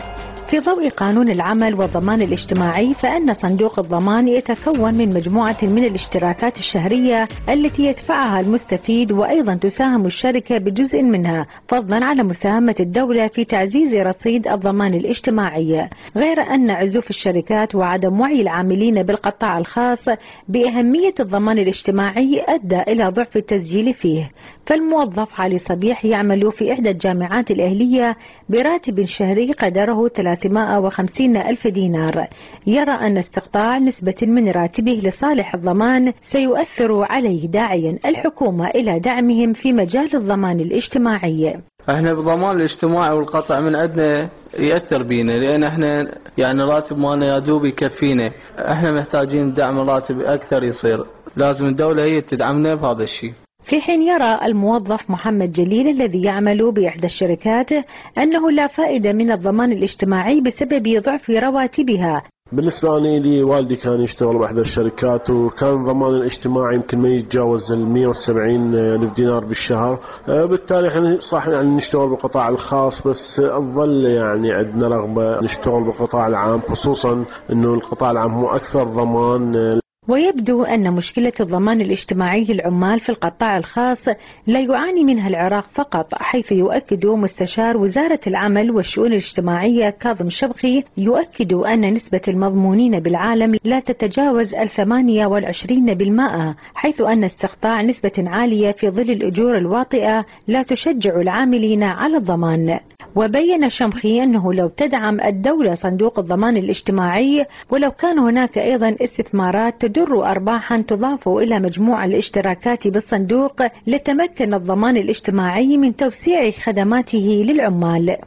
في ضوء قانون العمل والضمان الاجتماعي، فإن صندوق الضمان يتكون من مجموعة من الاشتراكات الشهرية التي يدفعها المستفيد، وأيضا تساهم الشركة بجزء منها، فضلا على مساهمة الدولة في تعزيز رصيد الضمان الاجتماعي. غير أن عزوف الشركات وعدم وعي العاملين بالقطاع الخاص بأهمية الضمان الاجتماعي أدى إلى ضعف التسجيل فيه. فالموظف علي صبيح يعمل في إحدى الجامعات الأهلية براتب شهري قدره ثلاثمائة وخمسين ألف دينار. يرى أن استقطاع نسبة من راتبه لصالح الضمان سيؤثر عليه، داعيا الحكومة إلى دعمهم في مجال الضمان الاجتماعي. احنا بالضمان الاجتماعي والقطع من عندنا يأثر بينا، لأن احنا يعني راتب مالنا يا دوب يكفينا. احنا محتاجين دعم راتب أكثر يصير، لازم الدولة هي تدعمنا بهذا الشيء. في حين يرى الموظف محمد جليل الذي يعمل بإحدى الشركات أنه لا فائدة من الضمان الاجتماعي بسبب ضعف رواتبها. بالنسبة لي لي والدي كان يشتغل بإحدى الشركات، وكان الضمان الاجتماعي يمكن ما يتجاوز ال مئة وسبعين ألف دينار بالشهر. بالتالي احنا صح يعني نشتغل بالقطاع الخاص، بس تظل يعني عندنا رغبة نشتغل بالقطاع العام، خصوصا انه القطاع العام هو أكثر ضمان. ويبدو أن مشكلة الضمان الاجتماعي للعمال في القطاع الخاص لا يعاني منها العراق فقط، حيث يؤكد مستشار وزارة العمل والشؤون الاجتماعية كاظم شبخي يؤكد أن نسبة المضمونين بالعالم لا تتجاوز الثمانية والعشرين بالمائة، حيث أن استقطاع نسبة عالية في ظل الأجور الواطئة لا تشجع العاملين على الضمان. وبين شمخي أنه لو تدعم الدولة صندوق الضمان الاجتماعي، ولو كان هناك أيضا استثمارات تدر أرباحا تضاف إلى مجموع الاشتراكات بالصندوق، لتمكن الضمان الاجتماعي من توسيع خدماته للعمال.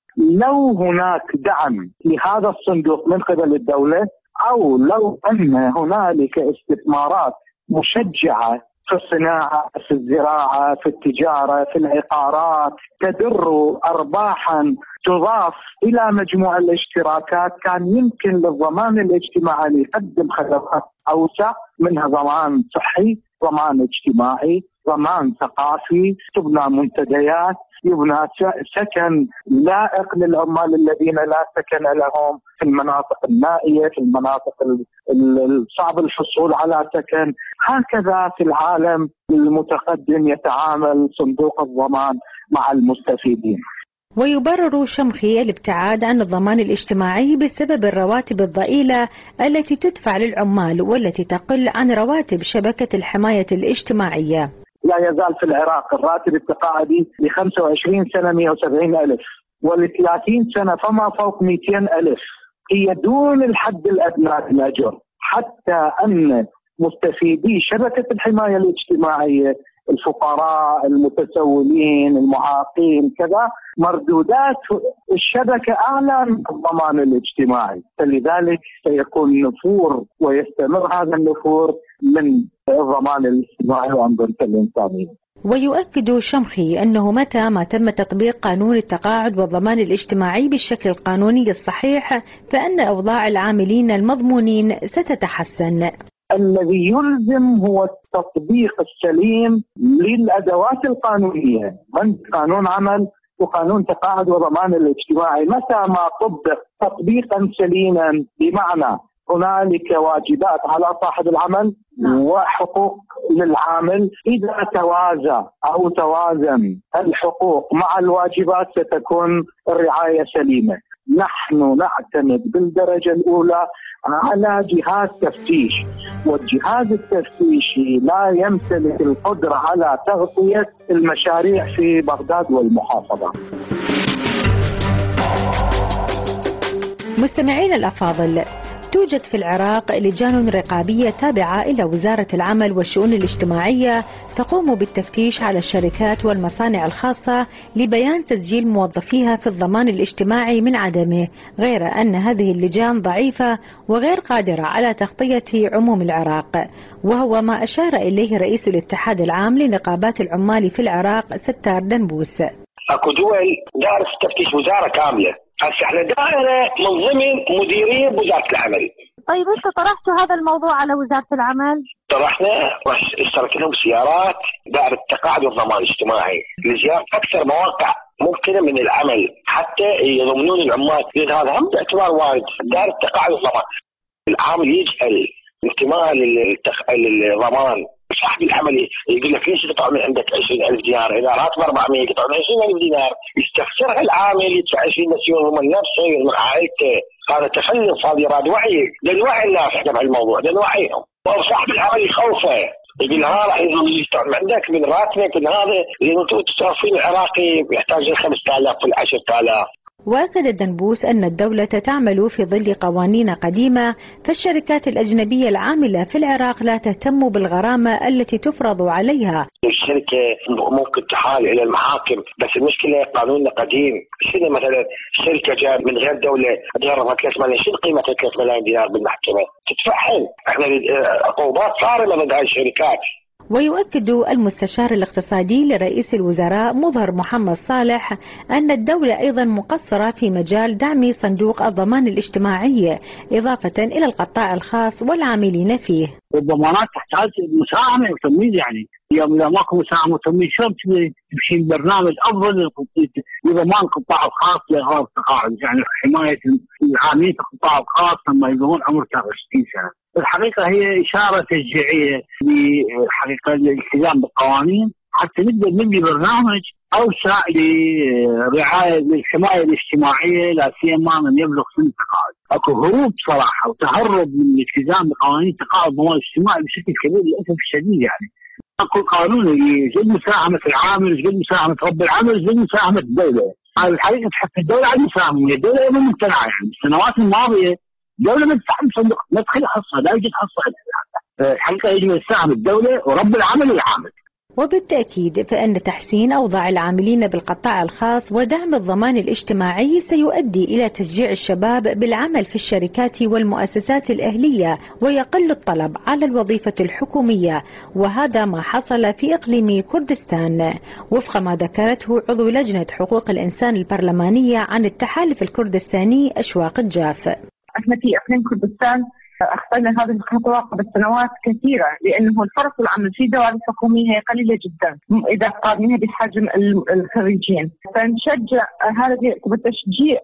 لو هناك دعم لهذا الصندوق من قبل الدولة، أو لو أن هنالك استثمارات مشجعة في الصناعة، في الزراعة، في التجارة، في العقارات، تدر أرباحا تضاف إلى مجموع الاشتراكات، كان يمكن للضمان الاجتماعي يقدم خدمات أوسع، منها ضمان صحي، ضمان اجتماعي، ضمان ثقافي، تبنى منتديات، يبنى سكن لائق للعمال الذين لا سكن لهم في المناطق النائية، في المناطق الصعب الحصول على سكن. هكذا في العالم المتقدم يتعامل صندوق الضمان مع المستفيدين. ويبرر شمخي الابتعاد عن الضمان الاجتماعي بسبب الرواتب الضئيلة التي تدفع للعمال، والتي تقل عن رواتب شبكة الحماية الاجتماعية. لا يزال في العراق الراتب التقاعدي ل خمسة وعشرين سنة مئة وسبعين ألف، ول ثلاثين سنة فما فوق مئتين ألف، هي دون الحد الأدنى للأجر. حتى أن مستفيدي شبكة الحماية الاجتماعية، الفقراء، المتسولين، المعاقين، كذا مردودات الشبكة أعلى من الضمان الاجتماعي، فلذلك سيكون نفور ويستمر هذا النفور من الضمان الاجتماعي وأنظمة الإنسانية. ويؤكد شمخي أنه متى ما تم تطبيق قانون التقاعد والضمان الاجتماعي بالشكل القانوني الصحيح، فإن أوضاع العاملين المضمونين ستتحسن. الذي يلزم هو التطبيق السليم للأدوات القانونية، من قانون عمل وقانون تقاعد وضمان الاجتماعي. متى ما طبق تطبيقا سليما، بمعنى هنالك واجبات على صاحب العمل وحقوق للعامل، إذا توازى أو توازن الحقوق مع الواجبات ستكون الرعاية سليمة. نحن نعتمد بالدرجة الأولى على جهاز تفتيش، والجهاز التفتيشي لا يمتلك القدرة على تغطية المشاريع في بغداد والمحافظة. مستمعين الأفاضل، توجد في العراق لجان رقابية تابعة إلى وزارة العمل والشؤون الاجتماعية تقوم بالتفتيش على الشركات والمصانع الخاصة لبيان تسجيل موظفيها في الضمان الاجتماعي من عدمه، غير أن هذه اللجان ضعيفة وغير قادرة على تغطية عموم العراق، وهو ما أشار إليه رئيس الاتحاد العام لنقابات العمال في العراق ستار دنبوس. اكو دول دارس تفتيش وزارة كاملة، هسه احنا دائرة من ضمن مديرية وزارة العمل. طيب انتم طرحتوا هذا الموضوع على وزارة العمل؟ طرحنا، اشترك لهم سيارات دائرة التقاعد والضمان الاجتماعي لزيارة اكثر مواقع ممكنه من العمل حتى يضمنون العمال، لان هذا هم باعتبار وارد دار التقاعد طبعا. العامل يجهل انتماء للضمان، صاحب العمل يقول لك ليش تقطع من عندك عشرين ألف دينار اذا راتب أربعمية يقطع من عشرين ألف دينار، يستخسرها العامل يدفع عشرين مليون يضمن نفسه يضمن عائلته. هذا تخلف، هذا يراد وعي، لنوعي الناس احنا بهالموضوع، لنوعيهم. وصاحب العمل يخوفه يقول ها راح يدفع من عندك من راتبك من هذا، لان انتم تصرفين العراقي يحتاج ل خمسة آلاف ولا عشرة آلاف. وأكد الدنبوس أن الدولة تعمل في ظل قوانين قديمة، فالشركات الأجنبية العاملة في العراق لا تهتم بالغرامة التي تفرض عليها. الشركة ممكن تحال إلى المحاكم، بس المشكلة قانوننا قديم. شنو مثلا شركة جاء من غير دولة تغرمها ثلاثة ملايين، شنو قيمة ثلاثة ملايين دينار بالمحكمة؟ تدفعهم. احنا عقوبات صارمة من هذه الشركات. ويؤكد المستشار الاقتصادي لرئيس الوزراء مظهر محمد صالح أن الدولة أيضا مقصرة في مجال دعم صندوق الضمان الاجتماعي، إضافة إلى القطاع الخاص والعاملين فيه. الضمانات تحتاج مساهمة وتمويل، يعني يوم لا ماكو مساهمة وتمويل شلون تمشي البرنامج أفضل لضمان القطاع الخاص لإغراض التقاعد، يعني حماية العاملين في القطاع الخاص لما يبلغون عمر ستين سنة. الحقيقة هي إشارة تشجيعية للحقيقة الالتزام بالقوانين حتى نقدر نبني برنامج أوسع لرعاية للحماية الاجتماعية لا سيما من يبلغ سن التقاعد. أكو هروب صراحة وتهرب من الالتزام بقوانين التقاعد والضمان الاجتماعي بشكل كبير للأسف الشديد. يعني أكو قانون يجب مساهمة العامل، يجب مساهمة رب العمل، يجب مساهمة الدولة. هذه الحقيقة تحس الدولة على المساهمة، الدولة أيضا ممتنعة. يعني السنوات الماضية الدولة ما تدفع صندوق، ما تخلي حصة، لا يوجد حصة. الحقيقة يجب تساهم الدولة ورب العمل العامل. وبالتأكيد فإن تحسين أوضاع العاملين بالقطاع الخاص ودعم الضمان الاجتماعي سيؤدي إلى تشجيع الشباب بالعمل في الشركات والمؤسسات الأهلية، ويقل الطلب على الوظيفة الحكومية، وهذا ما حصل في إقليم كردستان وفق ما ذكرته عضو لجنة حقوق الإنسان البرلمانية عن التحالف الكردستاني أشواق الجاف. احنا في اقليم كردستان اخذنا هذه الخطوات قبل سنوات كثيره، لانه الفرص العمل في الدوائر الحكوميه هي قليله جدا اذا قارنها بحجم الخريجين، فنشجع هذا بتشجيع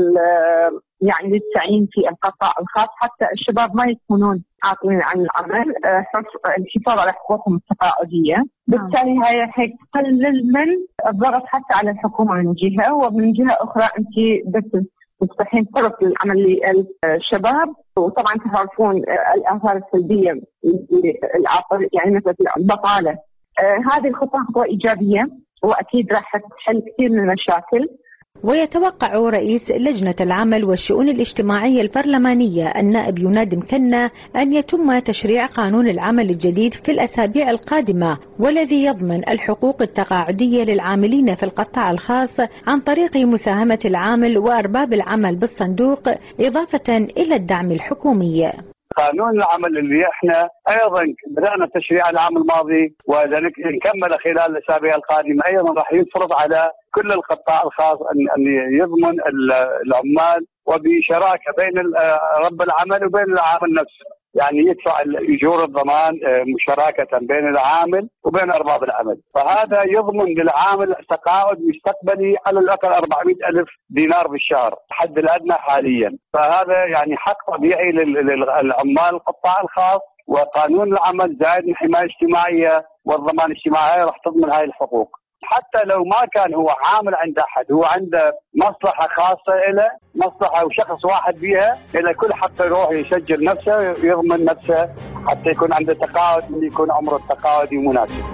يعني للتعيين في القطاع الخاص حتى الشباب ما يكونون عاطلين عن العمل، الحفاظ على حقوقهم التقاعديه. بالتالي هاي حيقلل من الضغط حتى على الحكومه من جهه، ومن جهه اخرى انت بس تفتحين فرص للعمل للشباب، وطبعا تعرفون الآثار السلبية للعقل يعني مثل البطالة. آه هذه الخطوة خطوة إيجابية وأكيد راح تحل كثير من المشاكل. ويتوقع رئيس لجنة العمل والشؤون الاجتماعية البرلمانية النائب يناد مكنا أن يتم تشريع قانون العمل الجديد في الأسابيع القادمة، والذي يضمن الحقوق التقاعدية للعاملين في القطاع الخاص عن طريق مساهمة العامل وأرباب العمل بالصندوق، إضافة إلى الدعم الحكومي. قانون العمل اللي احنا ايضا بدانا تشريع العام الماضي، واذا نكمل خلال الاسابيع القادمه ايضا راح يفرض على كل القطاع الخاص ان ان يضمن العمال وبشراكه بين رب العمل وبين العامل نفسه، يعني يدفع اجور الضمان مشاركه بين العامل وبين ارباب العمل، فهذا يضمن للعامل تقاعد مستقبلي على الاقل أربعمئة ألف دينار بالشهر الحد الادنى حاليا، فهذا يعني حق طبيعي للعمال القطاع الخاص، وقانون العمل زائد الحمايه الاجتماعيه والضمان الاجتماعي راح تضمن هاي الحقوق. حتى لو ما كان هو عامل عند أحد، هو عنده مصلحة خاصة له، مصلحة وشخص واحد بيها، إلى كل حق يروح يسجل نفسه ويضمن نفسه حتى يكون عنده تقاعد من يكون عمره التقاعدي مناسب.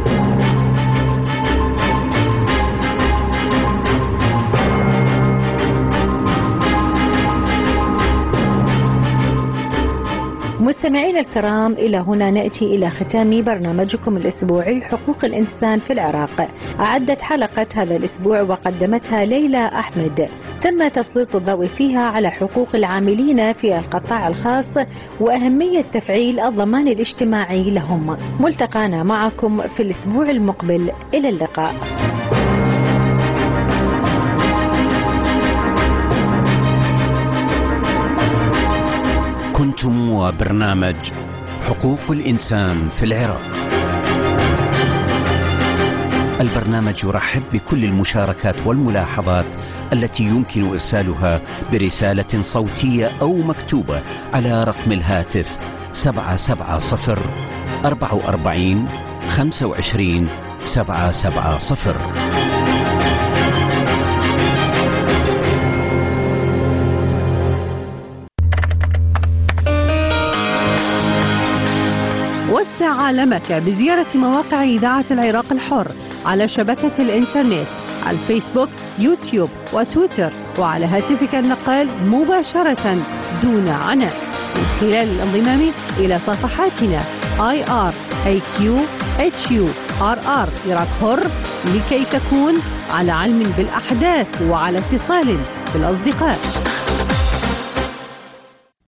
مستمعينا الكرام، إلى هنا نأتي إلى ختام برنامجكم الأسبوعي حقوق الإنسان في العراق. أعدت حلقة هذا الأسبوع وقدمتها ليلى أحمد، تم تسليط الضوء فيها على حقوق العاملين في القطاع الخاص وأهمية تفعيل الضمان الاجتماعي لهم. ملتقانا معكم في الأسبوع المقبل، إلى اللقاء. كنتم وبرنامج حقوق الإنسان في العراق. البرنامج يرحب بكل المشاركات والملاحظات التي يمكن إرسالها برسالة صوتية أو مكتوبة على رقم الهاتف سبعة سبعة صفر أربعة وأربعين خمسة وعشرين سبعة سبعة صفر. وسع عالمك بزيارة مواقع إذاعة العراق الحر على شبكة الإنترنت على الفيسبوك، يوتيوب وتويتر، وعلى هاتفك النقال مباشرة دون عناء من خلال الانضمام إلى صفحاتنا آي آر إيه كيو إتش يو آر آر عراق حر لكي تكون على علم بالأحداث وعلى اتصال بالأصدقاء.